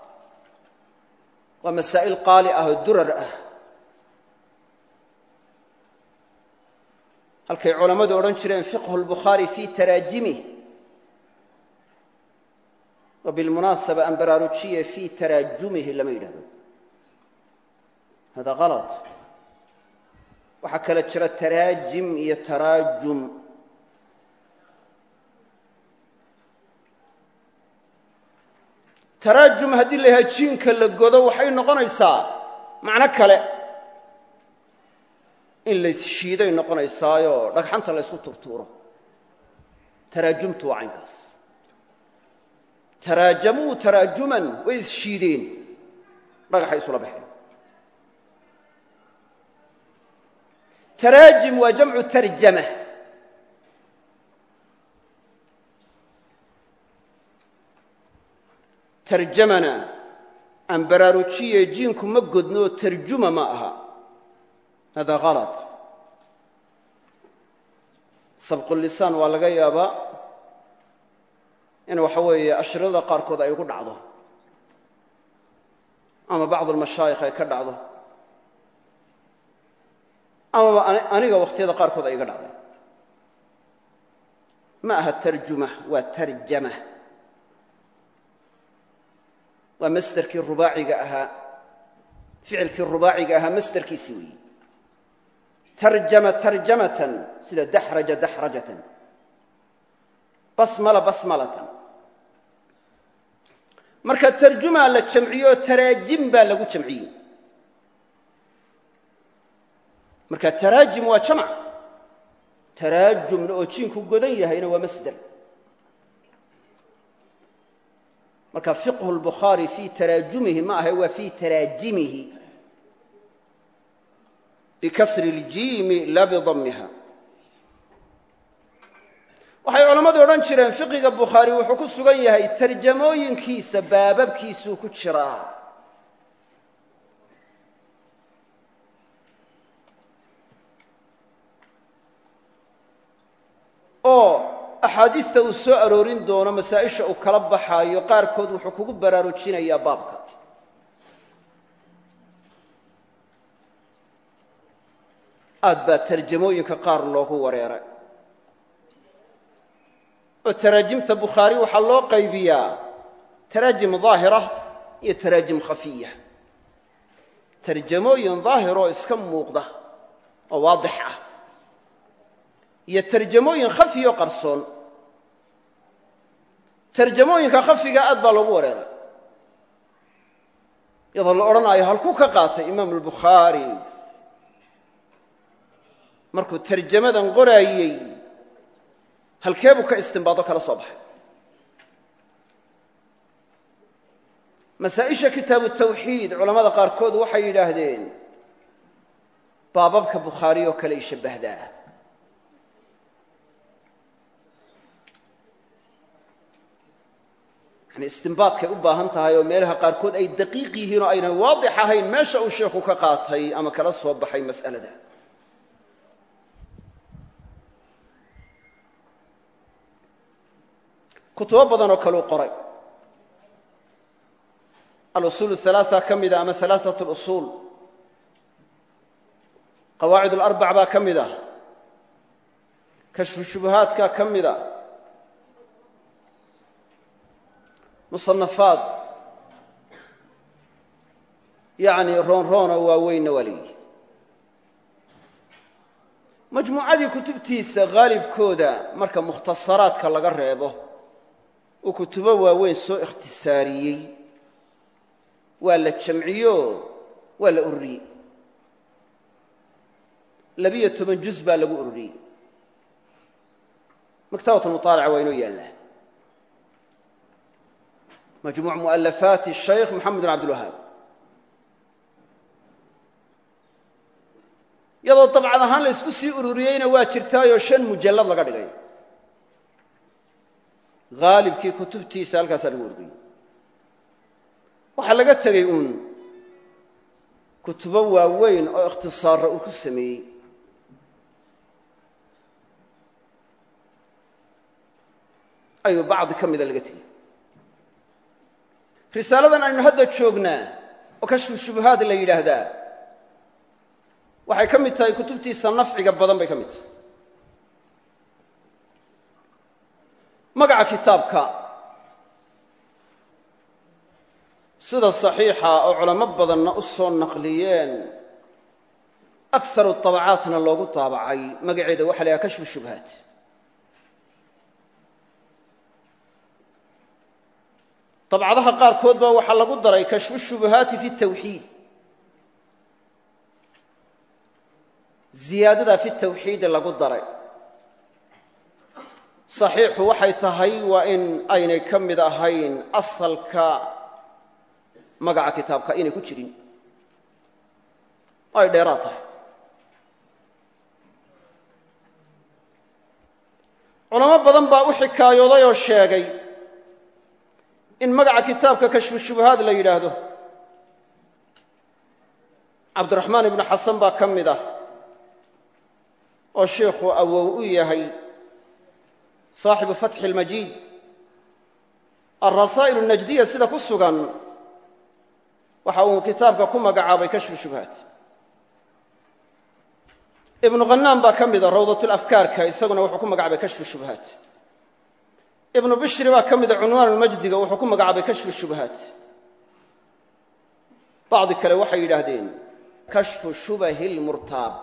waa masaa'il qaali ah oo durar ah halkay culammadu odhan jireen fiqhu lbukhaari fii taraajimih wa bilmunaasaba an baraarujiye fii taraajumihi lama yidhahdo hada kalad waxaa kala jira taraajim iyo taraajum taraajum haddii la yahaa jiinka la godo waxay noqonaysaa macno kale in laisshiiday noqonaysaayoo dhagxanta la ysku turtuuro taraajumtu waa caynkaas taraajamuu taraajuman way isshiideen dhagaxay isula baxeen taraajim waa jamcu tarjama tarjamana aan baraarujiye jiinku ma godnoo tarjuma ma aha hada kalad sabqulisaan waa laga yaabaa in waxa weeye ashridada qaarkood ay ugu dhacdo ama bacdu almashaayikh ay ka dhacdo amaba aniga wakhtiyada qaarkood ay iga dhacday ma aha tarjuma waa tarjama waa masderkii rubaaciga ahaa ficilkii rubaaciga ahaa masderkiisii weeye tarjama tarjamatan sida daxraja daxrajatan basmala basmalatan marka tarjumaa la jamciyo taraajim baa lagu jamciyey marka taraajim waa jamc taraajumna oo jiinku godan yahayna waa masder marka fiqhu lbukhaari fii taraajumihi ma ahay waa fii taraajimihi bikasri ljiimi laa bidammiha waxay culammadu odhan jireen fiqiga bukhaari wuxuu ku sugan yahay tarjamooyinkiisa baababkiisuu ku jiraa oo axaadiista uu soo aroorin doono masaa'isha uu kala baxaayo qaarkood wuxuu kugu baraarujinayaa baabka aad baa tarjamooyinka qaar loogu wareeray oo taraajimta bukhaari waxaa loo qaybiyaa taraajim daahira iyo taraajim khafiya tarjamooyin daahiroo iska muuqda oo waadix ah iyo tarjamooyin khafiyo qarsoon tarjamooyinka khafiga aad baa loogu wareeray iyadoo la odhanaayo halkuu ka qaatay imaamu albukhaari markuu tarjamadan qoraayey halkee buu ka istinbaado kala soo baxay masaa'isha kitaabu tawxiid culammada qaarkood waxay yidhaahdeen baababka bukhaari oo kale ay shabbahdaa yani istinbaadkay u baahan tahay oo meelaha qaarkood ay daqiiq yihiin oo aynan waadix ahayn meesha uu sheekhu ka qaatay ama kala soo baxay mas'alada kutubo badan oo kale u qoray alusuul halaaa ka mida ama halaaat lusuul qawaacid alarbac baa ka mid ah kashfu shubuhaadka ka mida musanafaad yani roonroona waaweynna waa leeyihi majmuucadii kutubtiisa haalibkooda marka mukhtasaraadka laga reebo uu kutubo waaweyn soo ikhtisaariyey waa la jamciyo waa la ururiyey labiyo toban juz baa lagu ururiyey maktabat muطaalaca waa inoo yaallaa majmuuc mu'alafaati الshaykh moxamed bin cabdilwahaab iyadoo dabcad ahaan la isku sii ururiyeyna waa jirtaayoo shan mujallad laga dhigay haalibkii kutubtiisa halkaasaa lagu ururiyey waxaa laga tegey uun kutubo waaweyn oo ikhtisaarra uu ku sameeyey ayuu bacdi ka mida laga tegey risaaladan aynu hadda joognaa oo kashfu shubuhaad la yidhaahdaa waxay ka mid tahay kutubtiisa nafciga badan bay ka mid tahay magaca kitaabka sida saxiixa oo culamo badanna u soo naqliyeen akharu tabacaatna loogu taabacay magaceeda waxa la yhaha kashfu shubuhaat dabcadaha qaarkood baa waxaa lagu daray kashfu shubuhaati fi tawxiid ziyaadada fi tawxiidi lagu daray saxiixu waxay tahay waa in aynay ka mid ahayn asalka magaca kitaabka inay ku jirin ay dheeraad tahay culamo badan baa u xikaayooday oo sheegay in magaca kitaabka kashfu shubuhaad la yidhaahdo cabdiraxmaan ibnu xasan baa ka mid ah oo sheikhu awow u yahay saaxibu fatxi اlmajiid alrasaa'il الnajdiya sida ku sugan waxa uu kitaabka ku magacaabay kashfu shubuhaat ibnu khannaan baa ka mida rawdatulafkaarka isaguna wuxuu ku magacaabay kashfu shubuhaat ibnu bishri baa ka mida cunwaanulmajdiga wuxuu ku magacaabay kashfu shubuhaat bacdi kale waxay yidhaahdeen kashfu shubahi lmurtaab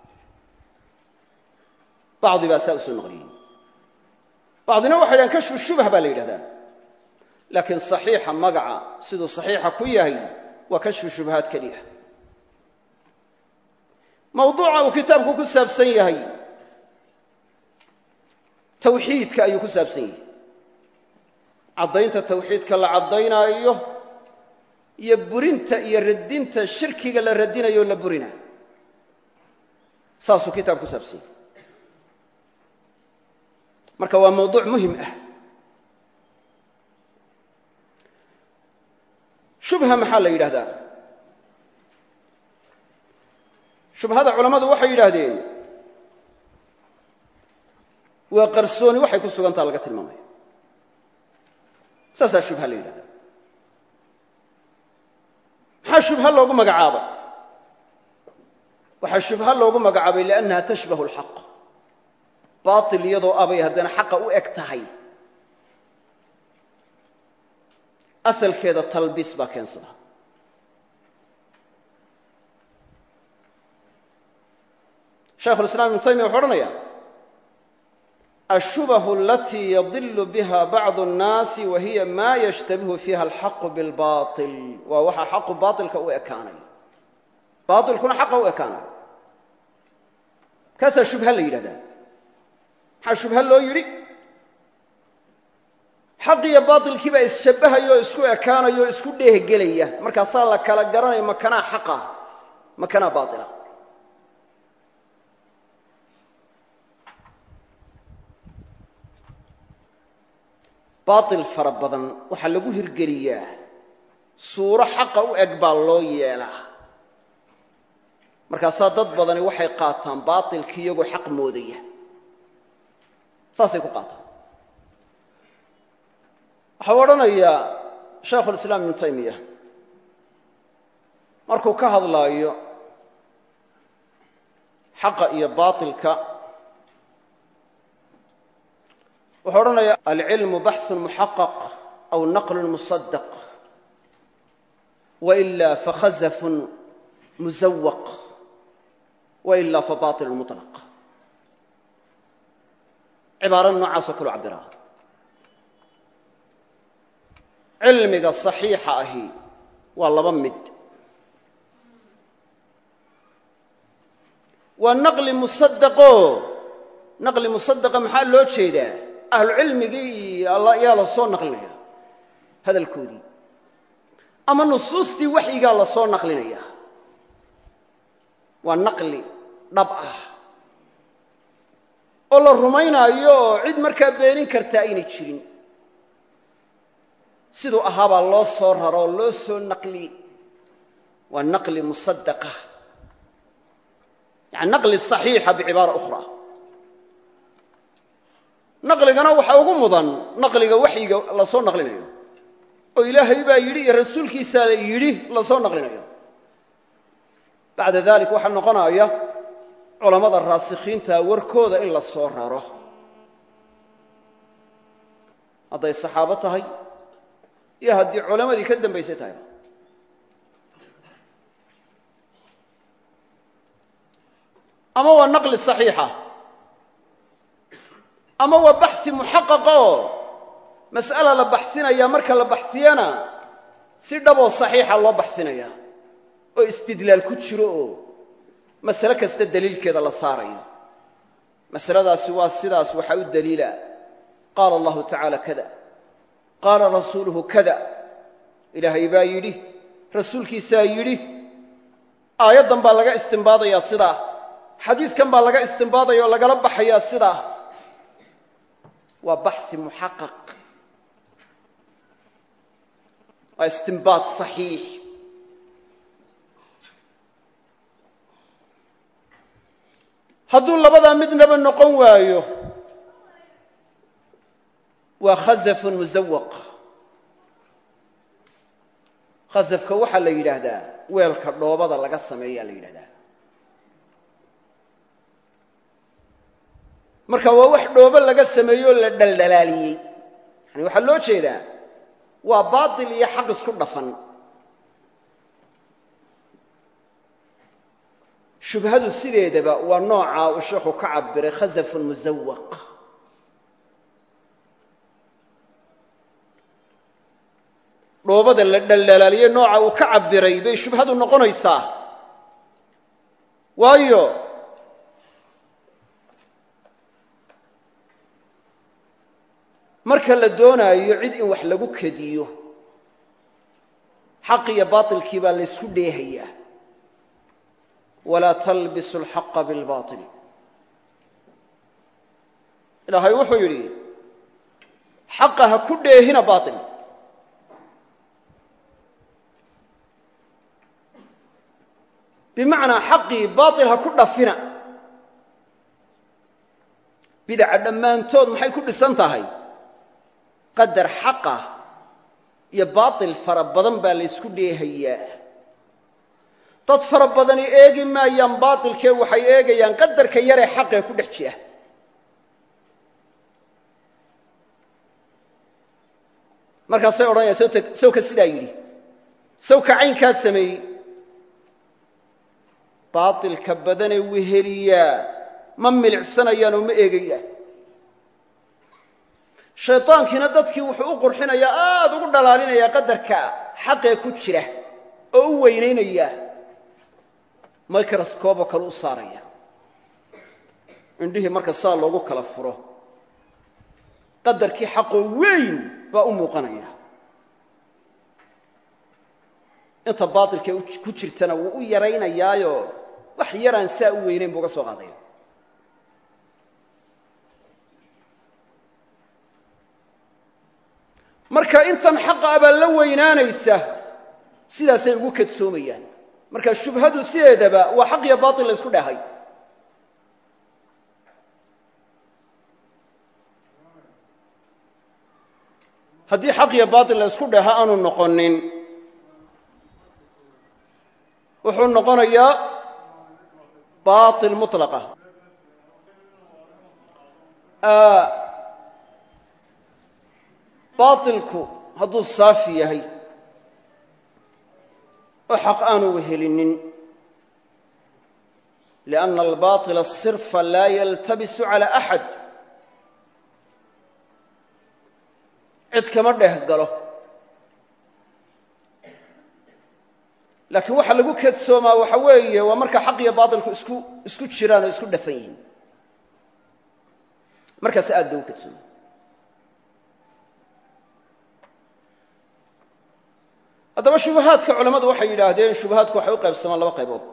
bacdi baa saa u soo noqliyey bacdina waxay yidhahdeen kashfu shubah baa la yidhahdaa laakiin saxiixa magaca siduu saxiixa ku yahay waa kashfu shubahaat keliya mawduuca uu kitaabku ku saabsan yahay tawxiidka ayuu ku saabsan yahay caddaynta tawxiidka la caddaynaayo iyo burinta iyo radinta shirkiga la radinayo o la burinayo saasuu kitaab ku saabsan yahay marka waa mawduuc muhim ah shubha maxaa la yidhahdaa shubhada culammadu waxay yidhaahdeen waa qarsooni waxay ku sugantaha laga tilmaamaya saasaa shubha la yidhahdaa maxaa shubha loogu magacaabay waxaa shubha loogu magacaabay liannaha tashbahu alxaq baatil iyadoo abay haddana xaqa u eg tahay asalkeeda talbiis baa keensada shaykhulislaam ibnu taymiya wuxuu odhanaya ashubahu alatii yadilu biha bacdu الnaasi wa hiya ma yashtabihu fiiha alxaqu biاlbaطil waa waxa xaqu baailka u ekaanay baailkuna xaqa u ekaanay kaasaa shubha la yidhahdaa maxaa shubha loo yidhi xaq iyo baailkii baa isshabbahaya oo isku ekaanaya oo isku dheehgelaya markaasaa la kala garanaya makanaa xaqa makanaa baaila baail fara badan waxaa lagu hirgeliyaa suuro xaqa u eg baa loo yeelaa markaasaa dad badani waxay qaataan baailkii iyagoo xaq moodaya saasay ku qaataan waxau odhanayaa shaykhulislaam ibnu taymiya markuu ka hadlaayo xaqa iyo baailka wuxuu odhanaya alcilmu baxثun muxaqaq aw naqlun musadaq waila fakhazafun musawaq waila fabaطilun muطlaq cibaarada noocaasoo kaloo cabiraa cilmiga صaxiixa ahi waa laba mid waa naqli musadaqo naqli musadaqa maxaa loo jeedaa ahlucilmigii yaa la soo naqlinaya hadalkoodii ama nusuustii waxyigaa la soo naqlinaya waa naqli dhab ah oo la rumaynaayo oo cid markaa beenin kartaa aynay jirin siduu ahaabaa loo soo raro oo loo soo naqliyey waa naqli musadaqa yani naqli صaxiixa bicibaara ukhra naqligana waxaa ugu mudan naqliga waxyiga la soo naqlinayo oo ilaahay baa yidhi iyo rasuulkiisaa yidhi la soo naqlinayo bacda dalik waxaa noqonaya culammada raasikhiinta warkooda in la soo raro hadday saxaabo tahay iyo haddii culammadii ka dambaysay tahay ama waa naqli صaxiixa ama waa baxi muxaqaqa oo mas'ala la baxsinaya marka la baxsiyana si dhaboo saxiixa loo baxsinaya oo istidlaal ku jiro oo masale kasta daliilkeeda la saarayo masaladaasi waa sidaas waxaa u daliila qaala allahu tacaala kada qaala rasuuluhu kada ilaahay baa yidhi rasuulkiisaa yidhi aayaddan baa laga istimbaadayaa sidaa xadiidkan baa laga istimbaadaya oo lagala baxayaa sidaa waa baxi muxaqaq waa istimbaad صaxiix hadduu labadaa midnaba noqon waayo waa khazafun musawaq khazafka waxaa la yidhaahdaa weelka dhoobada laga sameeyaa la yidhahdaa marka waa wax dhoobo laga sameeyoo la dhaldhalaaliyey yani waxaa loo jeedaa waa baatil iyo xaq isku dhafan shubhadu sideedaba waa noocaa uu sheekhu ka cabiray khazafun musawaq dhoobada la dhaldhalaaliye nooca uu ka cabiray bay shubhadu noqonaysaa waayo marka la doonaayo cid in wax lagu kadiyo xaq iyo baatilkii baa la isku dheehayaa walaa talbisu alxaqa bilbaatil ilaahay wuxuu yidhi xaqa ha ku dheehina baatil bimacnaa xaqii baatil ha ku dhafina bidaca dhammaantood maxay ku dhisan tahay qadar xaqa iyo baatil fara badan baa la ysku dheehayaa dad fara badani eegi maayaan baatilkee waxay eegayaan qadarka yaree xaqee ku dhex jira markaasay odhanayaan sawka sidaa yidhi sawka caynkaa sameeyey baatilka badanee weheliyaa ma milicsanayaan oo ma eegayaan shaydaankiina dadkii wuxuu u qurxinayaa aada ugu dhalaalinayaa qadarka xaqee ku jira oo u weynaynaya microscobo kale u saaraya indhihii marka saa loogu kala furo qadarkii xaqoo weyn baa u muuqanaya inta baatilkee ku jirtana wuu u yaraynayaayo wax yaraan saa u weynayn buu uga soo qaadaya marka intan xaqa abaa la weynaanaysa sidaasay ugu kadsoomayaan marka shubhadu sideedaba waa xaq iyo baatil la isku dhahay haddii xaq iyo baatil la isku dhaha aanu noqonin wuxuu noqonayaa baatil mutlaqa baatilku hadduu saafi yahay oo xaq aanu wehelinin lianna albaطila asirfa laa yaltabisu cala axad cid kama dheeh galo laakiin waxa lagu kadsoomaa waxa weeye waa marka xaq iyo baatilku isku isku jiraan oo isku dhafan yihiin markaas aad ba u kadsooma haddaba shubahaadka culammadu waxay yidhaahdeen shubahaadku waxay u qaybsamaan laba qaybood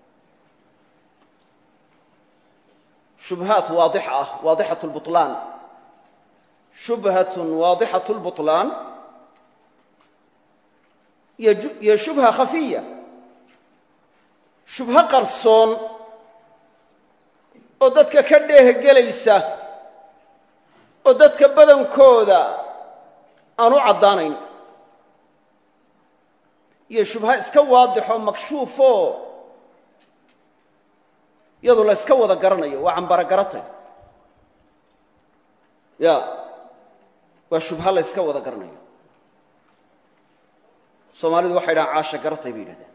shubhaat waadixa ah waadixat lbuطlaan shubhatun waadixat lbuطlaan iyo shubha khafiya shubho qarsoon oo dadka ka dheehgelaysa oo dadka badankooda aan u caddaanayn iyo shubha iska waadixoo makshuufoo iyadu la yska wada garanayo waa cambaragarata ya waa shubha la yska wada garanayo soomaalidu waxay dhahaan caasha garatay bay yidhahdaan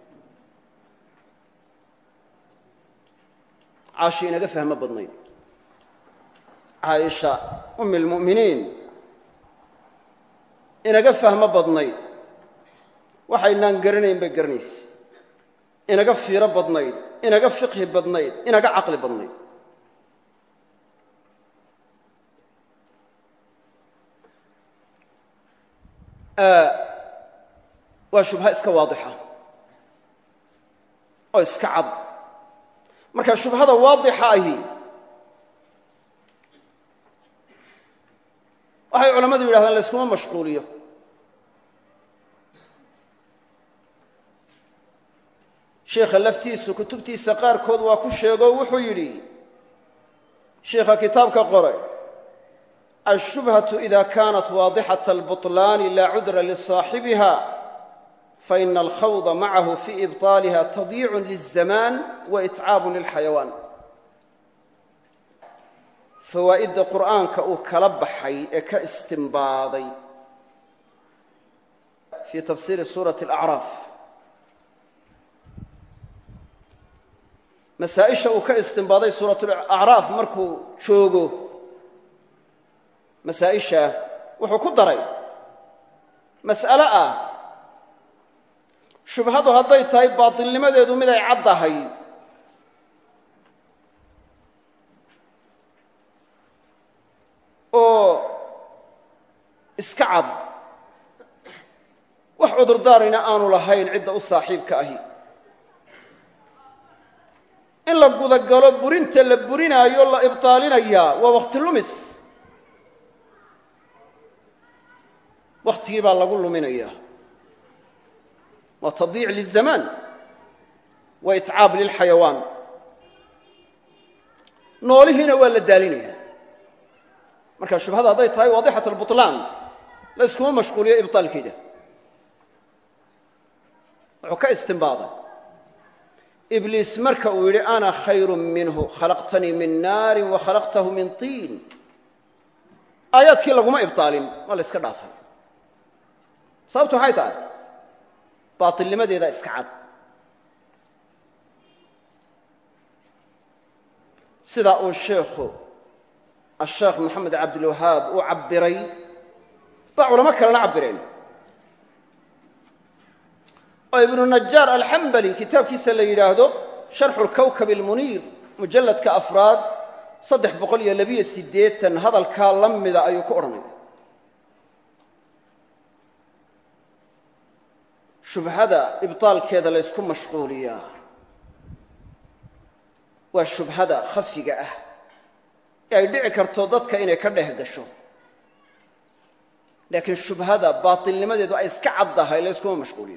caashi inaga fahmo badnayd caaisha ummi lmu'miniin inaga fahmo badnayd waxaynaan garanayn bay garanaysa inaga fiiro badnayd inaga fiqhi badnayd inaga caqli badnayd waa shubha iska waadixa oo iska cad marka shubhada waadixa ahi waxay culammadu yidhahdaan layskuma mashquuliyo sheikha laftiisu kutubtiisa qaarkood waa ku sheego wuxuu yidhi sheikha kitaabka qoray ashubhatu ida kanat waadixata albuطlaani laa cudra lisaaxibiha faina alkhawda macahu fi ibطaaliha tadiicu liلzamaan waitcaabu lilxayawaan fawaa'idda qur'aanka uu kala baxay ee ka istimbaaday fii tafsiiri suurati alacraaf masaa-isha uu ka istimbaaday suuratulacraaf markuu joogo masaa-isha wuxuu ku daray mas'ale ah shubhadu hadday tahay baatilnimadeedu mid ay caddahay oo iska cad wax cudurdaarina aanu lahayn cidda u saaxiibka ahi in la gudagalo burinta la burinaayo la ibtaalinayaa waa waqti lumis waqtigii baa lagu luminayaa waa tadiic lizamaan wa itcaab lilxayawaan noolihiina waa la daalinayaa marka shubhada hadday tahay waadixat albutlaan la iskuma mashquuliyo ibtaalkeeda wuxuu ka istinbaaday ibliis marka uu yidhi ana khayru minhu khalaqtanii min naarin wa khalaqtahu min tiin aayaadkii laguma ibtaalin waa la iska dhaafay sababtu maxay tahay baatilnimadeeda iska cad sidaa uu sheekhu asheekh moxamed cabdilwahaab uu cabbiray baa culamo kalena cabbireen oo ibnu najaar alxambali kitaabkiisa la yidhaahdo sharxu lkawkab almuniir mujalladka afraad saddex boqol iyo labiyo siddeetan hadalkaa la mida ayuu ku odhanaya shubhada ibtaalkeeda la ysku mashquuliyaa waa shubhada khafiga ah ee ay dhici karto dadka inay ka dheh gasho laakiin shubhada baatilnimadeedu ay iska caddahay la yskuma mashquuliyo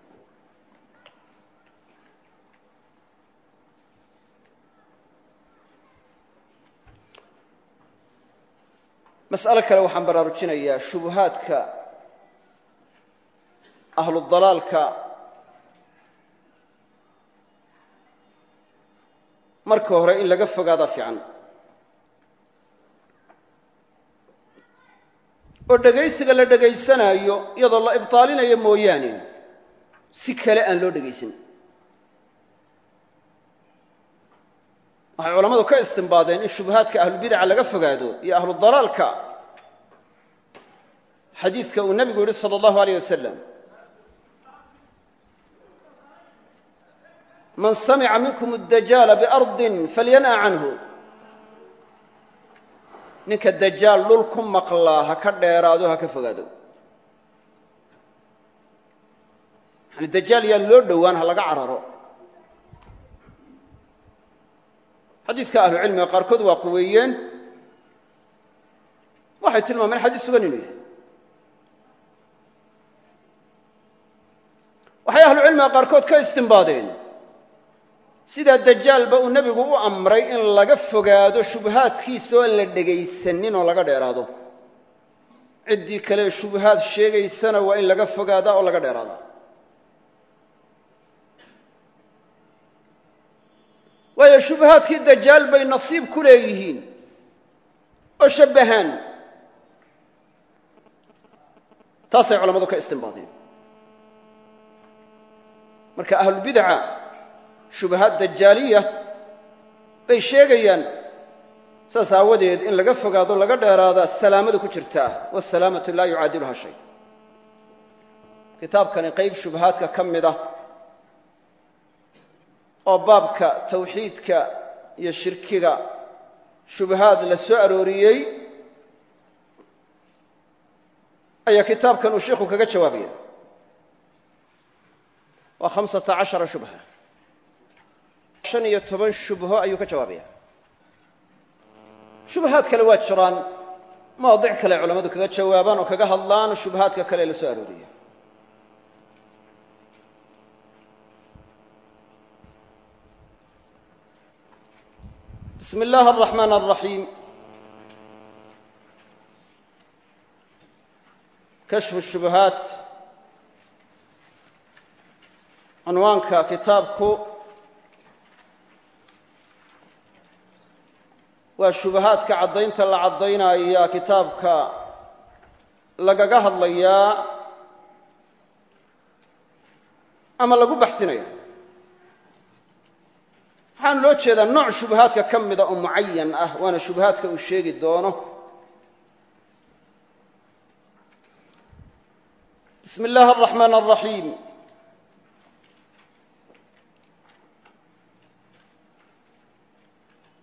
mas'alo kale waxaan baraarujinayaa shubuhaadka ahludalaalka marka hore in laga fogaadaa fiican oo dhegaysiga la dhegaysanaayo iyadoo la ibtaalinayo mooyaane si kale aan loo dhegaysan waxay culammadu ka istinbaadeen in shubuhaadka ahlubidaca laga fogaado iyo ahludalaalka xadiidka uu nebigu yidhi sala allahu alayh wasalam man samica minkum addajaala biardin falyan'a canhu ninka dajaal dhul ku maqlaa ha ka dheeraado ha ka fogaado yani dajaal yaan loo dhowaan ha laga cararo xadiiska ahlucilmiga qaarkood waa quweeyeen waxay tilmaameen xadiis sugan inuu yahay waxay ahlucilmiga qaarkood ka istinbaadeen sidaa dajaalba uu nebigu u amray in laga fogaado shubahaadkiisa oo aan la dhegaysanin oo laga dheeraado ciddii kale shubahaad sheegaysana waa in laga fogaadaa oo laga dheeraadaa waayo shubahaadkii dajaal bay nasiib ku leeyihiin oo shabbahaan taasay culammadu ka istinbaadeen marka ahlubidaca shubahaad dajaaliya bay sheegayaan saas aawadeed in laga fogaado laga dheeraadaa salaamada ku jirtaa waasalaamatu laa yucaadiluha shay kitaabkani qayb shubahaadka ka mid ah oo baabka tawxiidka iyo shirkiga shubahaad la soo arooriyey ayaa kitaabkan uu sheikhu kaga jawaabaya waa hamsata cashara shubha shan iyo toban shubho ayuu ka jawaabaya shubahaad kale waa jiraan mawaadic kale culammadu kaga jawaabaan oo kaga hadlaan shubahaadka kale la soo arooriya bismi illaahi araxmaan araxiim kashfu shubahaat cunwaanka kitaabku waa shubahaadka caddaynta la caddaynaya kitaabka lagaga hadlayaa ama lagu baxsinaya waxaana loo jeedaa nooc shubahaadka ka mida oo mucayan ah waana shubahaadka uu sheegi doono bismi illaahi araxmaan araxiim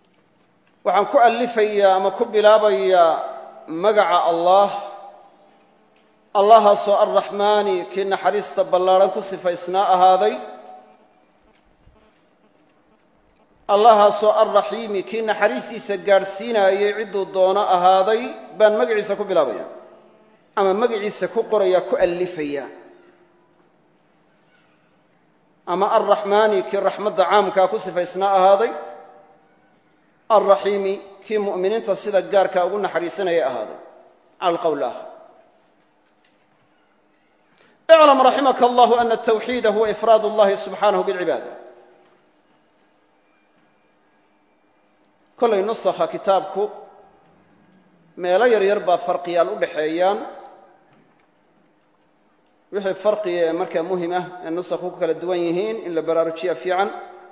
waxaan ku alifayaa ama ku bilaabayaa magaca allah allahaasoo arraxmaani kii naxariista ballaadhan ku sifaysnaa ahaaday allahaasoo arraxiimi kii naxariistiisa gaadhsiinaayay cidduu doono ahaaday baan magaciisa ku bilaabaya ama magaciisa ku qoraya ku allifaya ama arraxmaani kii raxmadda caamkaa ku sifaysnaa ahaaday alraxiimi kii mu'miniinta sida gaarkaa ugu naxariisanaya ahaaday cala alqowl aakhar iclam raximaka allahu ana atawxiida huwa ifraad اllahi subxaanahu bilcibaada kollay nusakha kitaabku meelo yaryar baa farqiyaal u dhaxeeyaan wixii farqiga ee markaa muhim ah ee nusakhu ku kala duwan yihiin in la baraarujiya fiican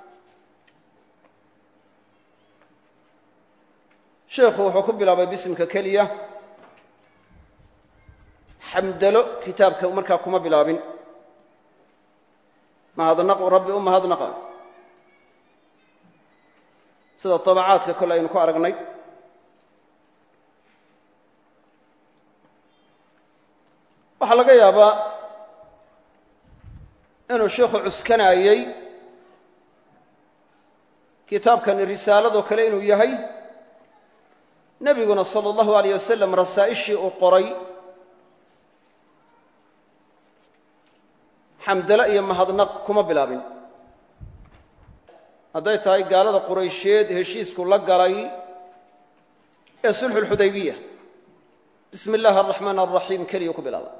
sheekhu wuxuu ku bilaabay bisimka keliya xamdalo kitaabka markaa kuma bilaabin mahadnaqu rabbi u mahadnaqa sida tabacaadka kole aynu ku aragnay waxaa laga yaabaa inuu sheekhu cuskanayey kitaabkani risaaladoo kale inuu yahay nebiguna sala allahu alayh wasalam rasaa'ishii uu qoray xamdalo iyo mahadnaq kuma bilaabin hadday tahay gaalada quraysheed heshiisku la galay ee sulxu lxudaybiya bismi illaahi araxmaan araxiim keliya ku bilaabay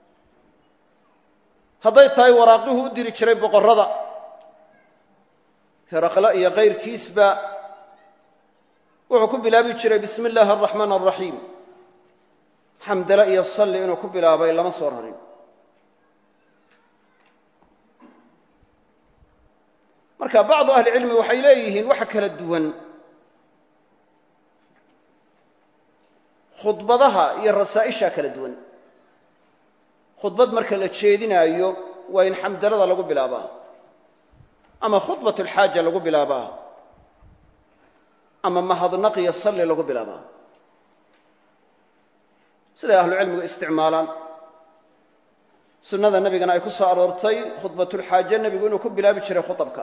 hadday tahay waraaqihuu u diri jiray boqorrada heraqle iyo kayrkiisba wuxuu ku bilaabi jiray bismi illaahi araxmaan araxiim xamdalo iyo salli inuu ku bilaabay lama soo rarin marka bacdu ahli cilmi waxay leeyihiin waxa kala duwan khudbadaha iyo rasaa'isha kala duwan khudbad marka la jeedinaayo waa in xamdalada lagu bilaabaa ama khudbat ulxaaja lagu bilaabaa ama mahadnaq iyo salli lagu bilaabaa siday ahlucilmigu isticmaalaan sunnada nebigana ay ku soo aroortay khudbatulxaaje nebigu inuu ku bilaabi jiray khutabka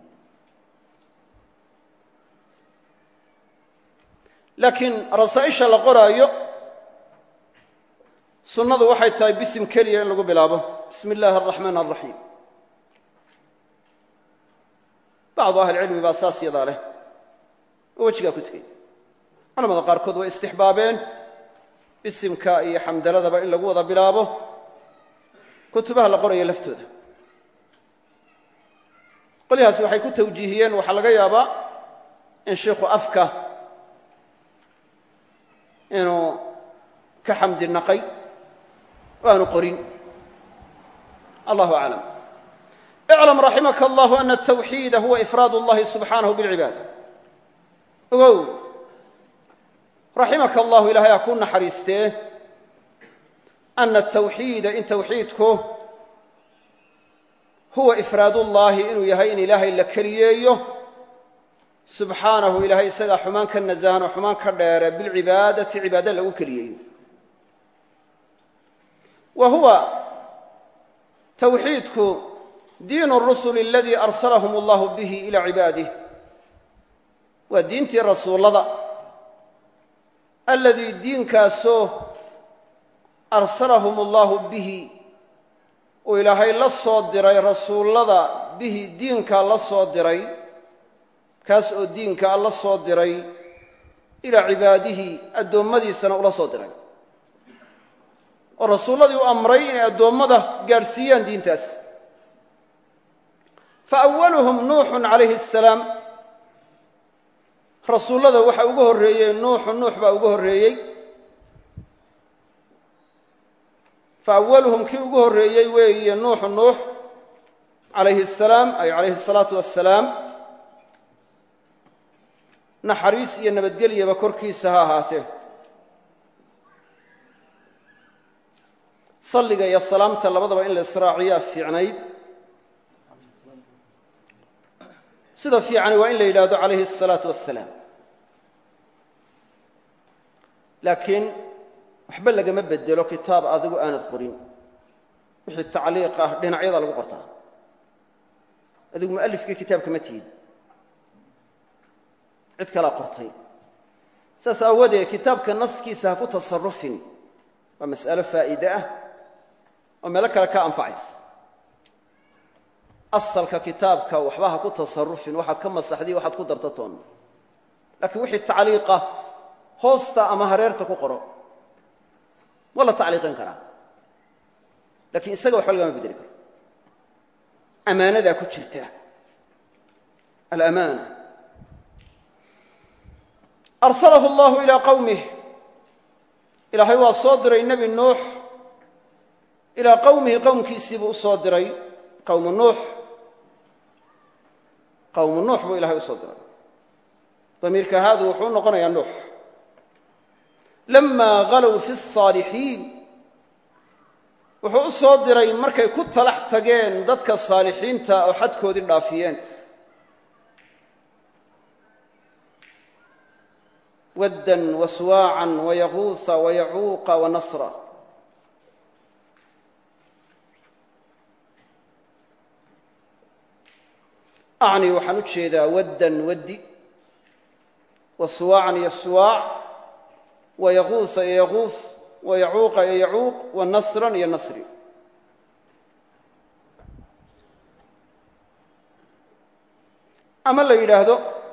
laakiin rasaa'isha la qoraayo sunnadu waxay tahay bisim keliya in lagu bilaabo bismi illaahi araxmaan araxiim bacdu ahlicilmi baa saas yadaa leh oo wejigaa ku tegey culamada qaarkood way istixbaabeen bisimka iyo xamdaladaba in lagu wada bilaabo kutubaha la qoraya laftooda qolyahaasi waxay ku tawjiihiyeen waxaa laga yaabaa in sheikhu afka inuu ka xamdi naqay oo aanu qorin allahu aclam iclam raximaka allahu ana atawxiida huwa ifraad اllahi subxaanahu bilcibaada ogow raximaka allahu ilahay ha kuu naxariistee ana atawxiida in tawxiidku huwa ifraadullaahi inuu yahay in ilaahay la keliyeeyo subxaanahu ilaahay isagaa xumaan ka nasahan oo xumaan ka dheere bilcibaadati cibaado lagu keliyeeyo wa huwa tawxiidku diinu rusuli aladii arsalahum allahu bihi ilaa cibaadih waa diintii rasuullada aladii diinkaasoo arsalahum allahu bihi uu ilaahay la soo diray rasuullada bihi diinkaa la soo diray kaas oo diinkaa la soo diray ilaa cibaadihi addoommadiisana ula soo diray oo rasuulladii u amray inay addoommada gaadhsiiyaan diintaas fa awaluhum nuuxun calayhi asalaam rasuullada waxaa ugu horreeyey nuuxu nuux baa ugu horreeyey فأولهم kii ugu horeeyey weeye nuuxu nuux calayhi الsalaam ay calayhi الsalaaةu wasalaam naxariis iyo nabadgelyaba korkiisa ha ahaatee salliga iyo salaamta labadaba in la israaciyaa fiicnayd sida fiicani waa in la yidhaahdo calayhi الsalaaةu wasalaam laakiin waxba lagama bedelo kitaab adigu aanad qorin wixii tacliiq ah dhinacyada lagu qortaa adigu mu'allifkii kitaabka ma tihid cid kala qortay saas aawadeed kitaabka naskiisa ha ku tasarrufin waa mas'alo faa'iide ah oo meelo kale ka anfacaysa asalka kitaabka waxba ha ku tasarrufin waxaad ka masaxdii waxaad ku dartatoon laakiin wixii tacliiqa hoosta ama hareerta ku qoro wala tacliiqin karaa laakiin isaga waxba lagama bedeli karo amaanadaa ku jirta alamaana arsalahu allahu ilaa qawmih ilaahay waa soo diray nebi nuux ilaa qawmihi qowmkiisii buu u soo diray qawmu nuux qawmu nuux buu ilahay u soo diray damiirka haadu wuxuu noqonayaa nuux lamaa halow fi الصaalixiin wuxuu u soo diray markay ku talax tageen dadka saalixiinta oo xadkoodii dhaafiyeen waddan waswaacan wayaquuha wayacuuqa wanasra acni waxaan u jeedaa waddan waddi waswaacan iyo suwaac wayaquuha iyo yaquuh wayacuuqa iyo yacuuq wanasran iyo nasri ama la yidhaahdo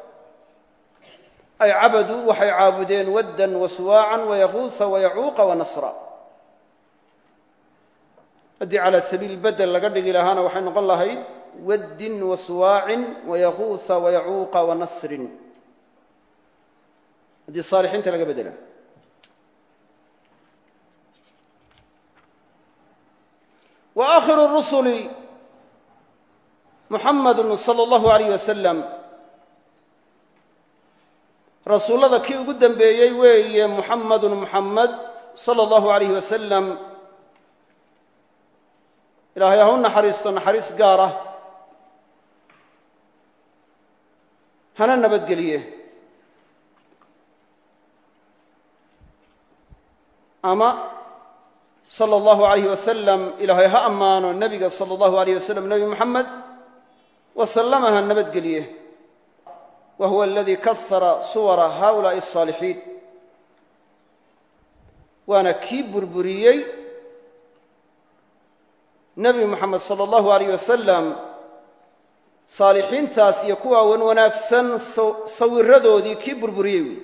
ay cabaduu waxay caabudeen waddan waswaacan wayaquuha wayacuuqa wanasra haddii calaa sabiil bedel laga dhigi lahaana waxay noqon lahayd waddin waswaacin wayaquuha wayacuuqa wanasrin haddii saalixiinta laga bedela wa aakhiru rusuli muxammadun sala allahu alayh wasalam rasuullada kii ugu dembeeyey weeye muxammadun muxammed sala allahu alayh wasalam ilaahay ha u naxariisto naxariis gaar ah hana nabadgeliye ama sala allahu alayh wasalam ilaahay ha ammaano nebiga sala allahu alayh wasalam nebi muxamed wasallama ha nabadgeliye wa huwa aladii kasara suwara haulaa'i asaalixiin waana kii burburiyey nebi moxamed sala allahu alayh wasalam saalixiintaas iyo kuwaa wan wanaagsan sawiradoodii kii burburiyey wey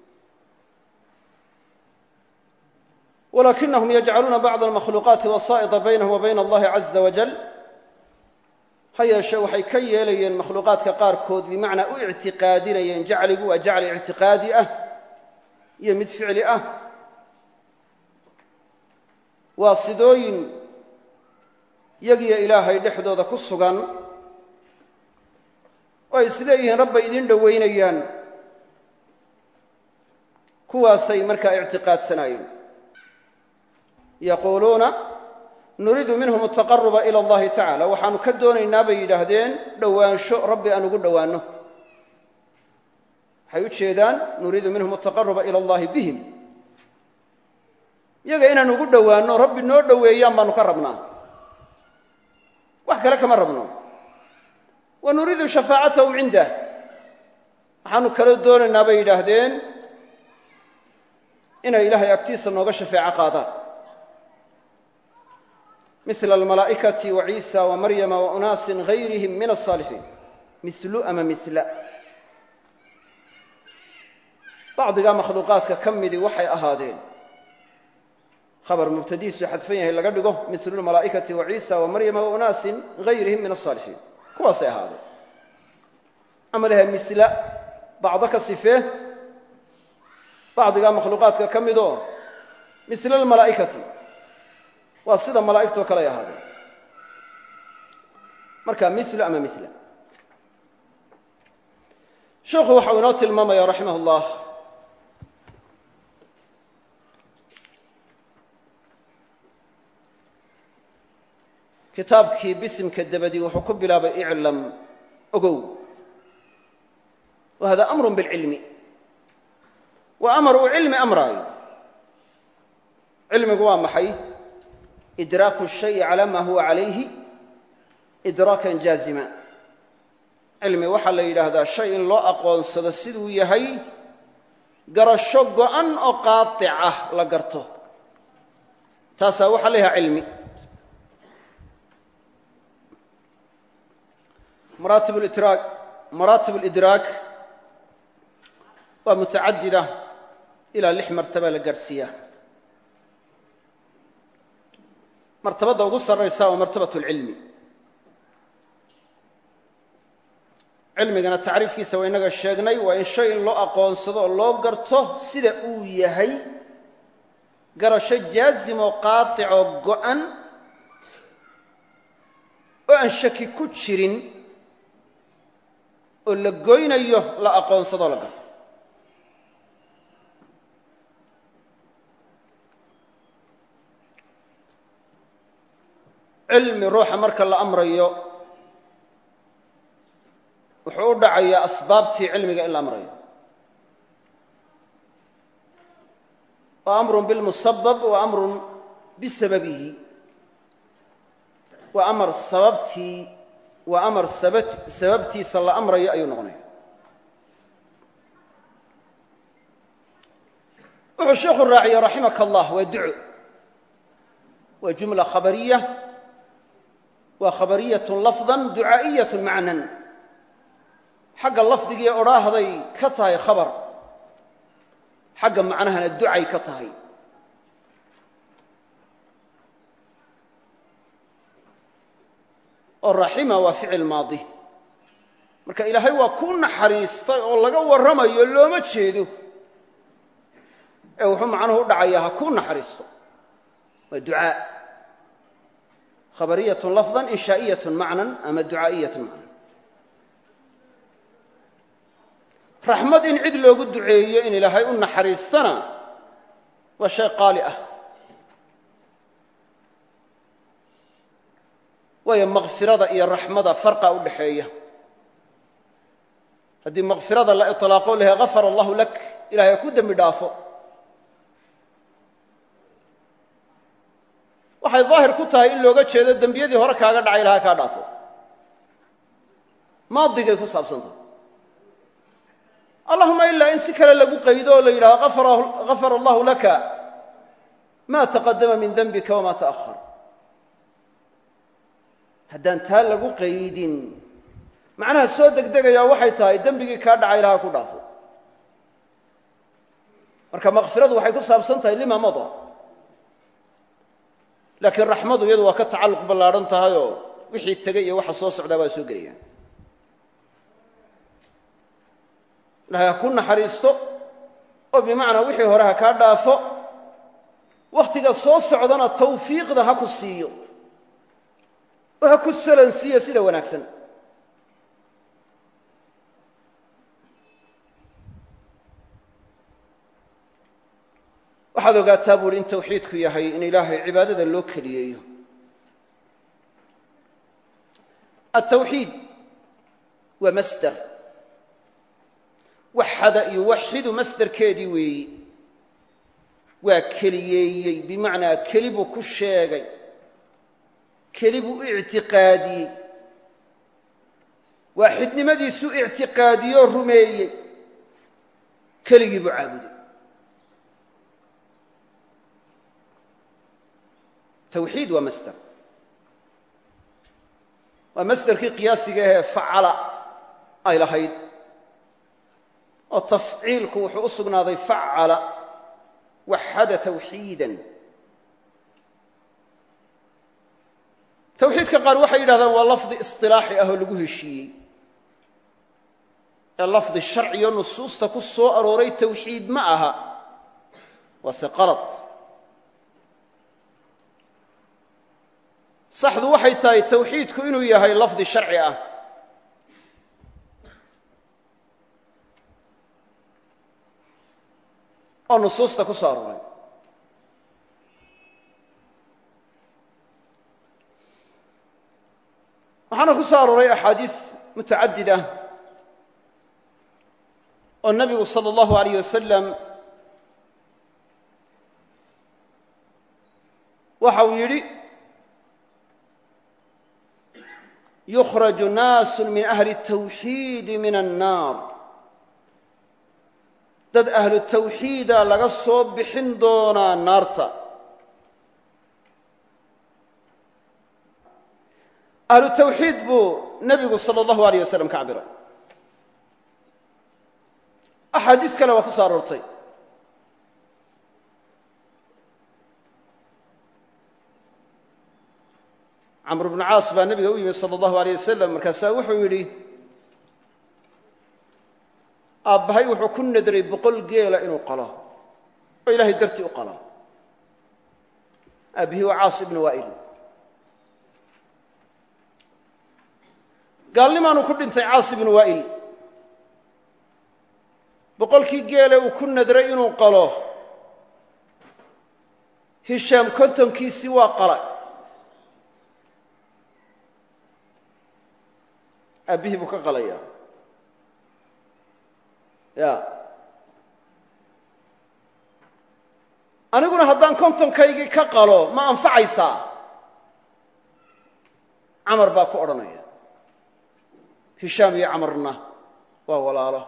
walakinahum yajcaluuna bacda almakhluuqaati wasaa'ida baynahum wa bayna allahi caza wajal ha yeeshe waxay ka yeelayeen makhluuqaadka qaarkood bimacnaa u ictiqaadinayeen jacligu waa jacli ictiqaadi ah iyo mid ficli ah waa sidooyin yagiyo ilaahay dhexdooda ku sugan oo ay isleeyihiin rabbay idin dhowaynayaan kuwaasay markaa ictiqaadsanaayeen yaquuluuna nuriidu minhum ataqaruba ila allahi tacala waxaanu ka doonaynaa bay yidhaahdeen dhowaansho rabbi aan ugu dhowaanno waxay u jeedaan nuriidu minhum ataqaruba ila allahi bihim iyaga inaan ugu dhowaanno rabbi noo dhoweeyaan baanu ka rabnaa wax kale kama rabno wa nuriidu shafaacatahum cindah waxaanu kala doonaynaa bay yidhaahdeen inay ilaahay agtiisa nooga shafeeco qaadaan mila almalaa'ikati wa ciisa wa maryama wa unaasin gayrihim min asaalixiin milu ama mila bacdigaa makhluuqaadka ka midii waxay ahaadeen khabar mubtadiisu xadfan yahay laga dhigo milu lmalaa'ikati wa ciisa wa maryama wa unaasin gayrihim min asaalixiin kuwaasay ahaadeen ama laha mila bacdo ka sifee bacdigaa makhluuqaadka ka midoo mila almalaa'ikati waa sida malaa'igtoo kale ay ahaadeen marka mila ama mila sheekhu waxau inoo tilmaamaya raximah ullah kitaabkii bisimka dabadii wuxuu ku bilaabay iclam ogow wa hada amrun bilcilmi waa amar uu cilmi amraayo cilmigu waa maxay idraaku shayi calaa maa huwa calayhi idraakan jaazima cilmi waxaa la yidhaahdaa shay in loo aqoonsado siduu yahay garasho go'an oo qaatic ah la garto taasaa waxaa la yidhaha cilmi maraatib lidraak maraatib alidraak waa mutacadida ilaa lix martaba la gaadhsiiyaa martabadda ugu sarraysa waa martabat اlcilmi cilmigana tacriifkiisa waa inaga sheegnay waa in shay in loo aqoonsado oo loo garto sida uu yahay garasho jaazim oo qaatic oo go'an oo aan shaki ku jirin oo la goynayo la aqoonsado o la garto cilmi ruuxa marka la amrayo wuxuu u dhacayaa asbaabtii cilmiga in la amrayo wa amrun bilmusabab wa amrun bisababihi waa amar sababtii waa amar sababtiisa la amrayo ayuu noqonaya wuxuu sheekhu raaciye raximaka allah waa duco waa jumla khabariya waa khabariyatun lafdan ducaa'iyatun macnan xagga lafdigii odhaahday ka tahay khabar xagga macnahana ducay ka tahay oo raxima waa ficil maadi marka ilaahay waa kuu naxariistay oo laga warramayo looma jeedo ee wuxuu macnuhu u dhacayaa ha kuu naxariisto waa ducaa khabariyatun lafdan inshaa'iyatun macnan ama ducaa'iyatun macnan raxmad in cid loogu duceeyo in ilaahay u naxariistana waa shay qaali ah waayo makfirada iyo raxmada farqa u dhaxeeya haddii makfirada la iطlaaqo laha gafara allahu lak ilahay ha ku dembi dhaafo waxay daahir ku tahay in looga jeedo dembiyadii hore kaaga dhacay ilahay kaa dhaafo maadigay ku saabsantahay allahuma ilaa in si kale lagu qaydo oo la yidhahdo gafara allahu laka ma taqadama min dembika wama ta'ahar haddaan taa lagu qaydin macnaha soo degdegayaa waxay tahay dembigii kaa dhacay ilaha ku dhaafo marka makfiradu waxay ku saabsan tahay lima mada laakiin raxmadu iyadu waa ka tacalluq ballaadhan tahayoo wixii tegey iyo waxa soo socdaa waa soo gelayaan ilahay ha ku naxariisto oo bimacnaa wixii hore ha kaa dhaafo wakhtiga soo socdana tawfiiqda ha ku siiyo oo ha ku salansiiyo sida wanaagsan waxaad ogaataa buuhi in tawxiidku yahay in ilaahay cibaadada loo keliyeeyo altawxiid waa masder waxada iyo waxidu masderkeedii weeyi waa keliyeeyey bimacnaa keli buu ku sheegay keli buu u ictiqaadiyey waaxidnimadiisuu ictiqaadiyoo rumeeyey keligii buu caabuday tawxiid waa masder waa masderkii qiyaasiga ahee facala ay lahayd oo tafciilku wuxuu u sugnaaday facala waxada tawxiidan tawxiidka qaar waxay yidhahdaan waa lafdi isilaaxi ah oo lagu heshiiyey ee lafdi sharciyo nusuusta ku soo arooray tawxiid ma aha waase qalad saxdu waxay tahay tawxiidku inuu yahay lafdi sharci ah oo nusuusta ku soo arooray waxaana ku soo arooray axaadiis mutacadid ah oo nebigu sala allahu alayh wasalam waxa uu yidhi yukhraju naasu min ahli الtawxiidi min الnaar dad ahlu tawxiida laga soo bixin doonaa naarta ahlu tawxiid buu nebigu salى اllahu alayh wasalam ka cabiray axaadiis kale waa ku soo aroortay camr bnu caas baa nebiga u yimi salى اllahu alayh wasalam markaasaa wuxuu yidhi aabbahay wuxuu ku nadray boqol geela inuu qalo oo ilaahay dartii u qalo aabbihii waa caas ibnu waa'il gaalnimaanu ku dhintay caas ibnu waa'il boqolkii geele uu ku nadray inuu qalo hishaam kontonkiisii waa qalay aabbihii buu ka qalaya ya aniguna haddaan kontonkaygii ka qalo ma anfacaysaa camar baa ku odhanaya hishaam iyo camarna waa walaalo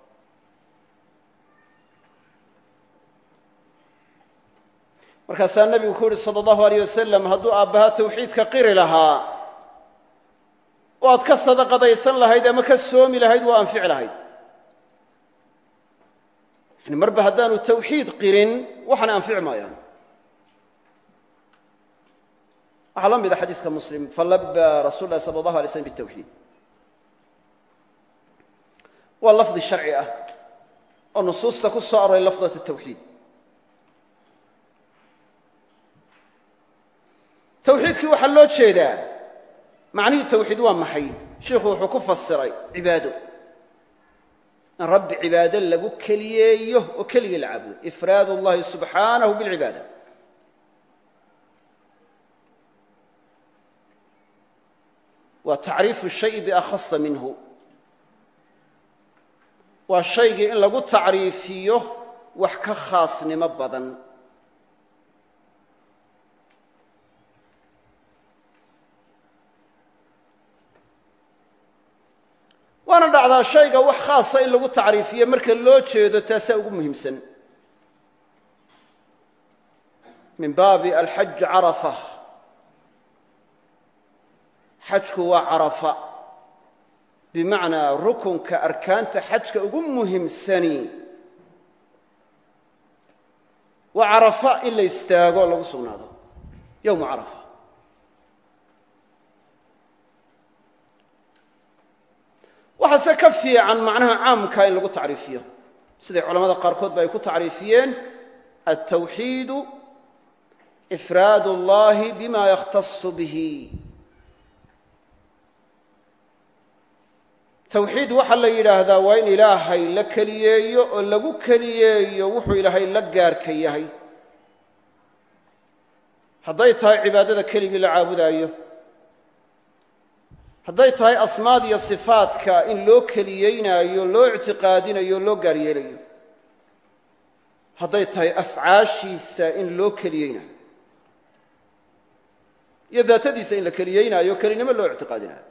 markaasaa nebigu ku yidhi salى اllahu alayh wasalam hadduu aabbahaa tawxiidka qiri lahaa oo aad ka sadaqadaysan lahayd ama ka soomi lahayd waa anfici lahayd yani marba haddaanu tawxiid qirin waxana anfici maayaan waxaa la mida xadiiska muslim falabaa rasul lahi salى اllahu alay slm bitawxiid waa lafdi sharci ah oo nusuusta ku soo aroray lafdat tawxiid tawxiidkii waxaa loo jeedaa macnihii tawxiid waa maxay sheikhu wuxuu ku fasiray cibaado in rabbi cibaado lagu keliyeeyo oo keligii la caabudo ifraad اllahi subxaanahu biاlcibaada waa tacriifu shayi biakhasa minhu waa shaygii in lagu tacriifiyo wax ka khaasnimo badan waana dhacdaa shayga wax khaasa in lagu tacriifiyo marka loo jeedo taasaa ugu muhiimsan min baabi alxaj carafa xajku waa carafa bimacnaa rukunka arkaanta xajka ugu muhiimsani waa carafa in la istaago o lagu sugnaado yowma carafa waxaase ka fiican macnaha caamka in lagu tacriifiyo siday culamada qaarkood ba ay ku tacriifiyeen altawxiidu ifraad اllahi bima yakhtasu bihi tawxiid waxaa la yidhaahdaa waa in ilaahay la keliyeeyo oo lagu keliyeeyo wuxuu ilaahay la gaarka yahay hadday tahay cibaadada keligii la caabudaayo hadday tahay asmaad iyo sifaadka in loo keliyeynaayo loo ictiqaadinayo loo gaar yeelayo hadday tahay afcaashiisa in loo keliyeynayo iyo daatadiisa in la keliyeynaayo kelinimo loo ictiqaadinayo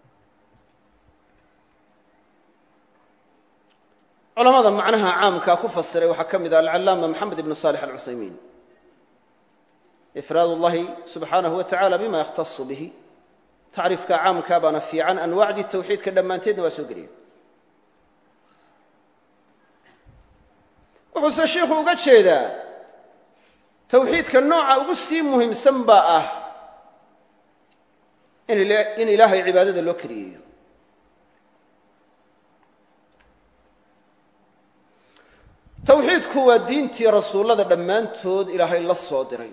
culamada macnaha caamkaa ku fasiray waxaa ka mid ah alcallaama maxamed ibnu saalix alcuthaymiin ifraad اllahi subxaanahu wa tacala bima yakhtasu bihi tacriifka caamkaa baana fiican anwaacdii tawxiidka dhammaanteedna waa soo geliya wuxuuse shiikhu uga jeedaa tawxiidka nooca ugu sii muhiimsan baa ah in ilaahay cibaadada loo keliyeeyo tawxiidku waa diintii rasuullada dhammaantood ilaahay la soo diray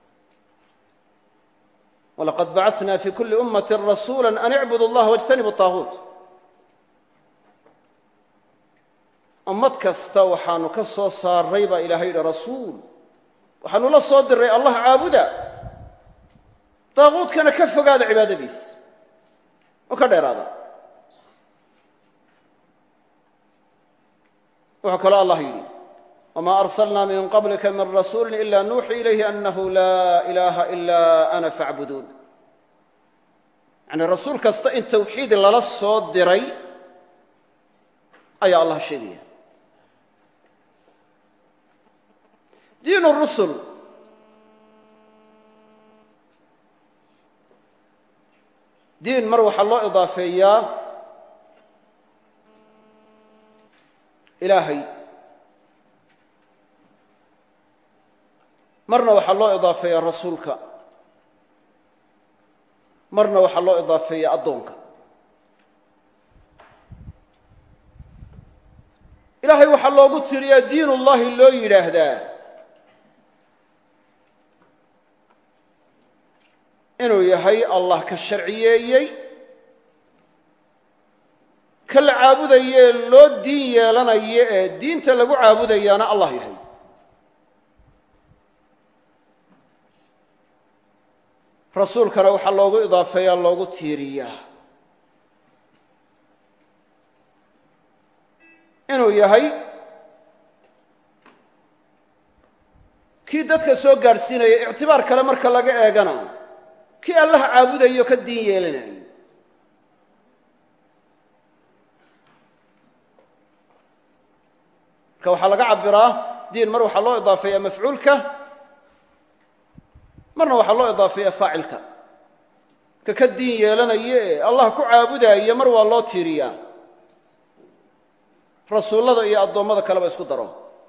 walaqad bacana fi kuli ummati rasuula an icbudu اllaha wاjtanibu طaaguut ummad kasta waxaanu ka soo saaray baa ilaahay yidhi rasuul waxaanu la soo diray allah caabuda daaguutkana ka fogaada cibaadadiis oo ka dheeraada wuxuu kaloo allah yidhi wma arslna min qablika min rasuuli ila nuuxii ilayhi anahu laa ilaha ila ana faacbuduun yani rasuul kasta in tawxiid lala soo diray ayaa allah sheegaya diin rusul diin mar waxaa loo idaafeeyaa ilaahay marna waxaa loo idaafeeyaa rasuulka marna waxaa loo idaafeeyaa addoonka ilaahay waxaa loogu tiriyaa diin ullahi loo yidhaahdaa inuu yahay allah ka sharciyeeyey ka la caabudayee loo diin yeelanayo ee diinta lagu caabudayaana allah yahay rasuulkana waxaa loogu idaafeeyaa loogu tiiriyaa inuu yahay kii dadka soo gaadhsiinaya ictibaar kale marka laga eegana kii allaha caabudayo ka diin yeelanayo marka waxaa laga cabiraa diin mar waxaa loo idaafeeyaa mafcuulka marna waxaa loo idaafeeyaa faacilka ka ka diin yeelanayo ee allah ku caabudaayo mar waa loo tiiriyaa rasuullada iyo addoommada kaleba isku daro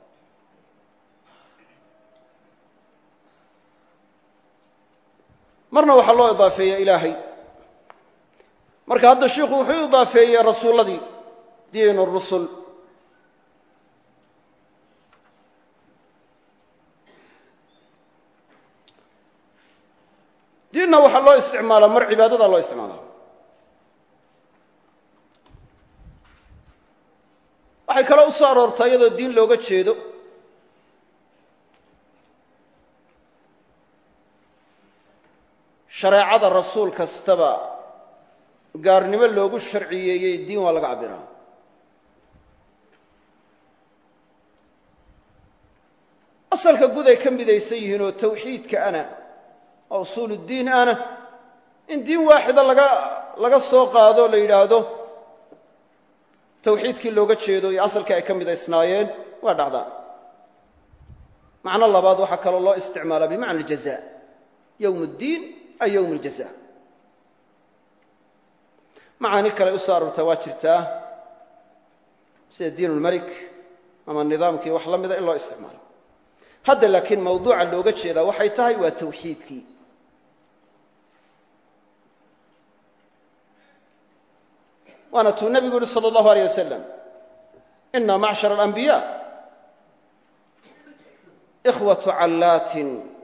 marna waxaa loo idaafeeyaa ilaahay marka hadda shiikhu wuxuu idaafeeyey rasuulladii diin rusul diinna waxaa loo isticmaalaa mar cibaadada loo isticmaalaa waxay kale u soo aroortaa iyadoo diin looga jeedo shareecada rasuul kastaba gaarnimo loogu sharciyeeyey diin waa laga cabbiraa asalka guud ay ka midaysan yihiin oo tawxiidka ana oo usuul uddiin ana in diin waaxida laga laga soo qaado la yidhaahdo tawxiidkii looga jeedo iyo asalkii ay ka midaysnaayeen waa dhacdaa macno labaad waxaa kaloo loo isticmaalaa bimacna aljaza yowm اddiin ay yowm اljaza macaani kale u soo aroortaa waa jirtaa sida diin ulmelik ama nidaamkii wax la mida in loo isticmaalo hadda laakiin mawduuca looga jeedaa waxay tahay waa tawxiidkii waana tuu nebigu yihi salى اllahu alيyه wasalam ina macshar alanbiya ikhwaةu callaatin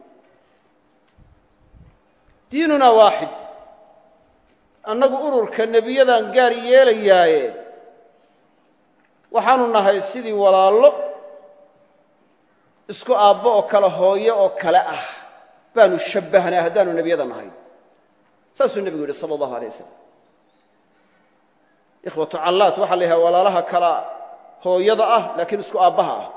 diinunaa waaxid annagu ururka nebiyadan gaar yeelayaaye waxaanu nahay sidii walaallo isku aabbo oo kale hooyo oo kale ah baanu shabbahnaa haddaanu nebiyada nahay saasuu nebigu yidhi salى اllahu alيyه wasalam ikhwatu callaat waxaa la yidhaha walaalaha kala hooyada ah laakiin isku aabbaha ah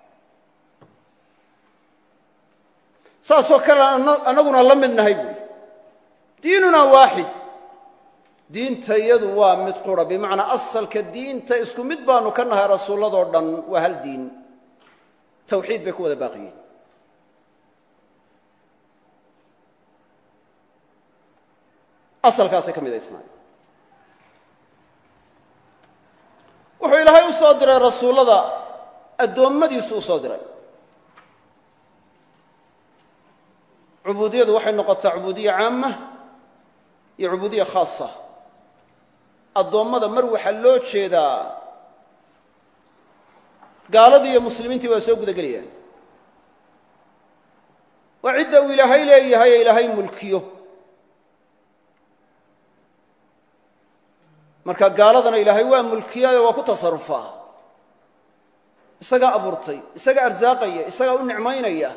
saasoo kale annaguna la mid nahay buui diinunaa waaxid diintayadu waa mid qura bimacnaa asalka diinta isku mid baanu ka nahay rasuulladoo dhan waa hal diin tawxiid bay ku wada baaqiyeen asalkaasay ka midaysnaay wuxuu ilaahay u soo diray rasuullada addoommadiisu u soo diray cubuudiyadu waxay noqotaa cubuudiya caama iyo cubuudiya khaasa addoommada mar waxaa loo jeedaa gaaladii iyo muslimiintii waa soo guda gelayaan waa cidda uu ilaahay leeyahay ee ilaahay mulkiyo marka gaaladana ilaahay waa mulkiyaayo waa ku tasarufaa isagaa abuurtay isagaa arsaaqaya isagaa u nicmaynaya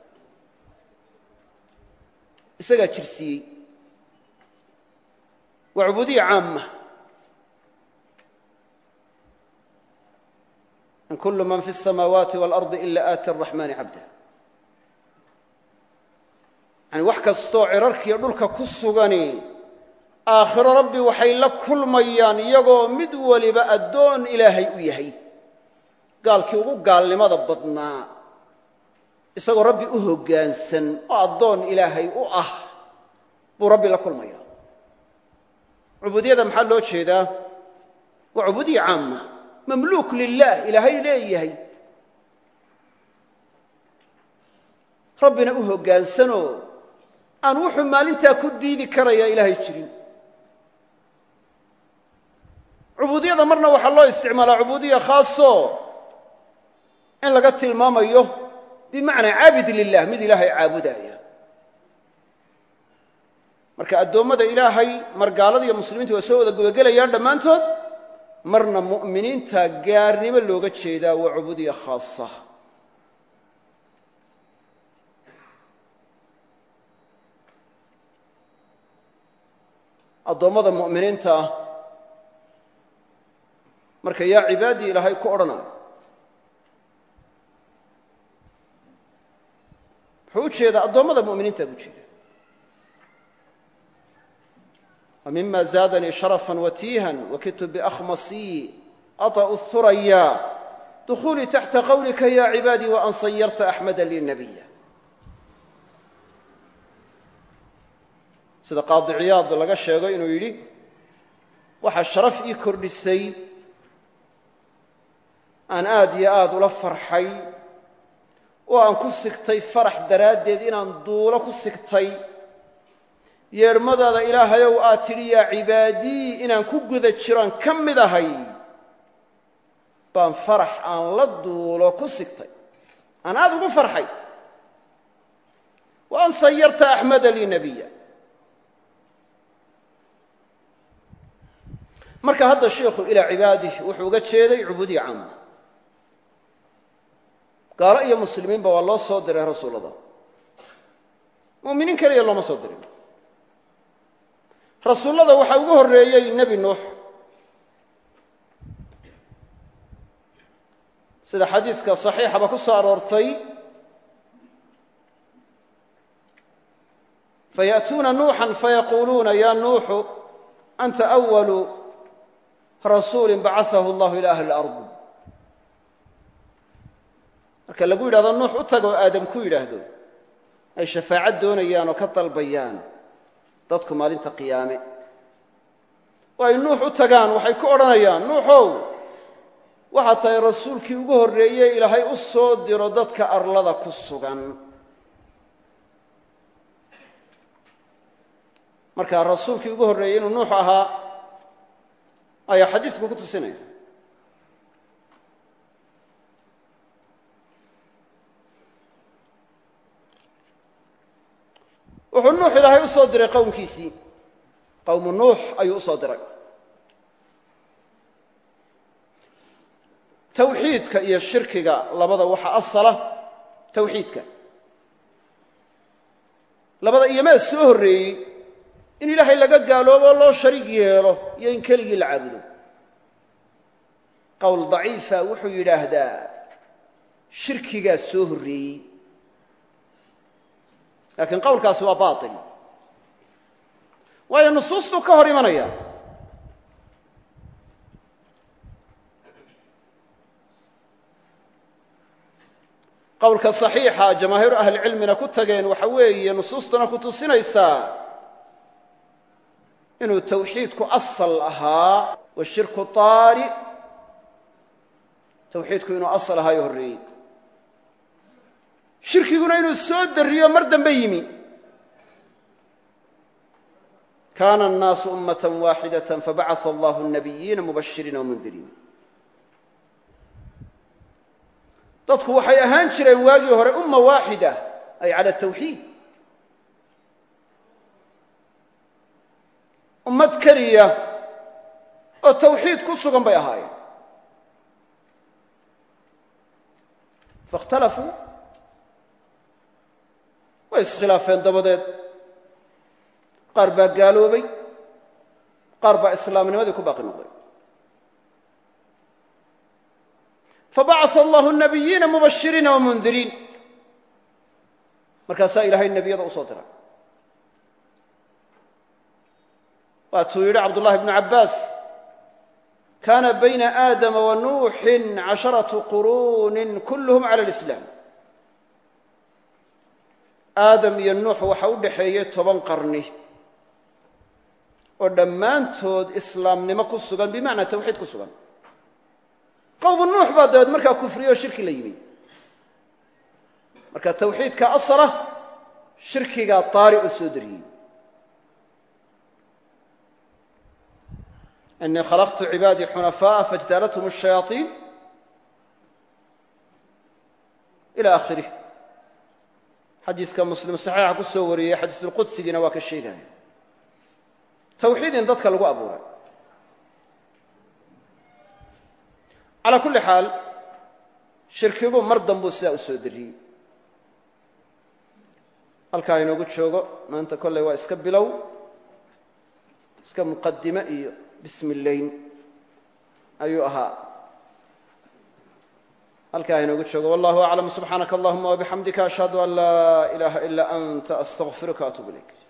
isagaa jirsiiyey waa cubuudiya caama in kullu man fi الsamaawaati wاlardi ila aati الraxmaani cabda yani wax kastoo cirarkiiyo dhulka ku sugani aakhiro rabbi waxay la kulmayaan iyagoo mid waliba addoon ilaahay u yahay gaalkii ugu gaalnimada badnaa isagoo rabbi u hoggaansan oo addoon ilaahay u ah buu rabbi la kulmaya cubuudiyada maxaa loo jeedaa waa cubuudiya caama mamluuk lilah ilaahay leeyahay rabbina u hoggaansanoo aan wuxuu maalintaa ku diidi karayaa ilaahay jirin cubuudiyada marna waxaa loo isticmaalaa cubuudiya khaaso in laga tilmaamayo bimacnaa caabid lilah mid ilaahay caabudaya marka addoommada ilaahay mar gaalada iyo muslimiinta waa soo wada gudagelayaan dhammaantood marna mu'miniinta gaarnimo looga jeedaa waa cubuudiya khaasa addoommada mu'miniinta ah marka yaa cibaadii ilaahay ku odhanayo wuxuu u jeedaa addoommada mu'miniinta buu jeedaa ومما زادني شرفا وتيها وكدت بأخمصي أطأ الثريا دخولي تحت قولك يا عبادي وأن صيرت أحمدا لي النبي sida qaadi ciyaad laga sheego inuu yidhi waxaa sharaf ii kordhisay aan aad iyo aad ula farxay oo aan ku sigtay farax daraaddeed inaan duulo ku sigtay yeedhmadaada ilaahayow aad tidhi yaa cibaadii inaan ku guda jiroan ka mid ahay baan farax aan la duulo ku sigtay aan aad ugu farxay wa an sayarta axmada lii nebiya marka hadda sheikhu ilaa cibaadih wuxuu uga jeeday cubuudiya caama gaalo iyo muslimiinba waa loo soo diray rasuullada mu'miniin keliya looma soo dirin rasuullada waxaa ugu horreeyey nebi nuux sida xadiiska saxiixaba ku soo aroortay fayaأtuuna nuuxan fayaquuluuna ya nuuxu anta أwalu rasuuli bacaثahu اllahu ilى ahli اlأrض marka lagu yidhahdo nuux u tagoo aadam ku yidhaahdo ay shafaacad doonayaan oo ka dalbayaan dadku maalinta qiyaame oo ay nuux u tagaan waxay ku odhanayaan nuuxow waxaad tahay rasuulkii ugu horreeyey ilaahay u soo diro dadka arlada ku sugan marka rasuulkii ugu horreeyey inuu nuux ahaa ayaa xadiisku ku tusinaya wuxuu nuux ilaahay u soo diray qowmkiisii qowmu nuux ayuu u soo diray tawxiidka iyo shirkiga labada waxa asala tawxiidka labada iyomaa soo horreeyey in ilaahay laga gaaloobo loo shariig yeelo iyo in keligii la caabudo qowl daciifa wuxuu yidhaahdaa shirkigaa soo horreeyey laakiin qowlkaasi waa baatil waayo nusuustuu ka hor imanaya qowlka saxiixa jamaahiiru ahlicilmina ku tageen waxa weeye nusuustuna ku tusinaysaa inuu tawxiidku asal ahaa washirku taari tawxiidku inuu asal ahaayo horreeyey shirkiguna inuu soo dariyo mar dambe yimi kaana annaasu ummatan waaxidatan fabacaa allahu nabiyiina mubashiriina wamundiriina dadku waxay ahaan jireen waagii hore umma waaxida ay cala tawxiid ummad keliya oo tawxiid ku sugan bay ahaayeen faاkhtalafuu way iskhilaafeen dabadeed qaar baa gaaloobay qaar baa islaamnimadii ku baaqi noqday fabacasa allahu nabiyiina mubashiriina wamundiriin markaasaa ilaahay nebiyada u soo diray waatuu yidhi cabdullahi bnu cabbaas kaana bayna aadama wa nuuxin casharatu quruunin kulluhum cala alislaam aadam iyo nuux waxa u dhaxeeyey toban qarni oo dhammaantood islaamnimo ku sugan bimacnaa tawxiid ku sugan qowmu nuux baa dabeed markaa kufriye oo shirki la yimi marka tawxiidka asala shirkigaa taari u soo dariyey inii khalaqtu cibaadii xunafaa'a faاjtalathum الshayaaطiin ila akhirih xadiiska muslim saxiixa ku soo wariyey xadiisulqudsigiina waa ka sheegaya tawxiid in dadka lagu abuuray calaa kulli xaal shirkigu mar danbuu sidaa u soo dariyey halkaa inoogu joogo maanta kolley waa iska bilow iska muqadime iyo bismi llayn ayuu ahaa halkaa inoogu joogo wallahu aclam subxaanaka allahuma wabixamdika ashhadu an laa ilaaha ilaa anta astaqfiruka atuub ilayk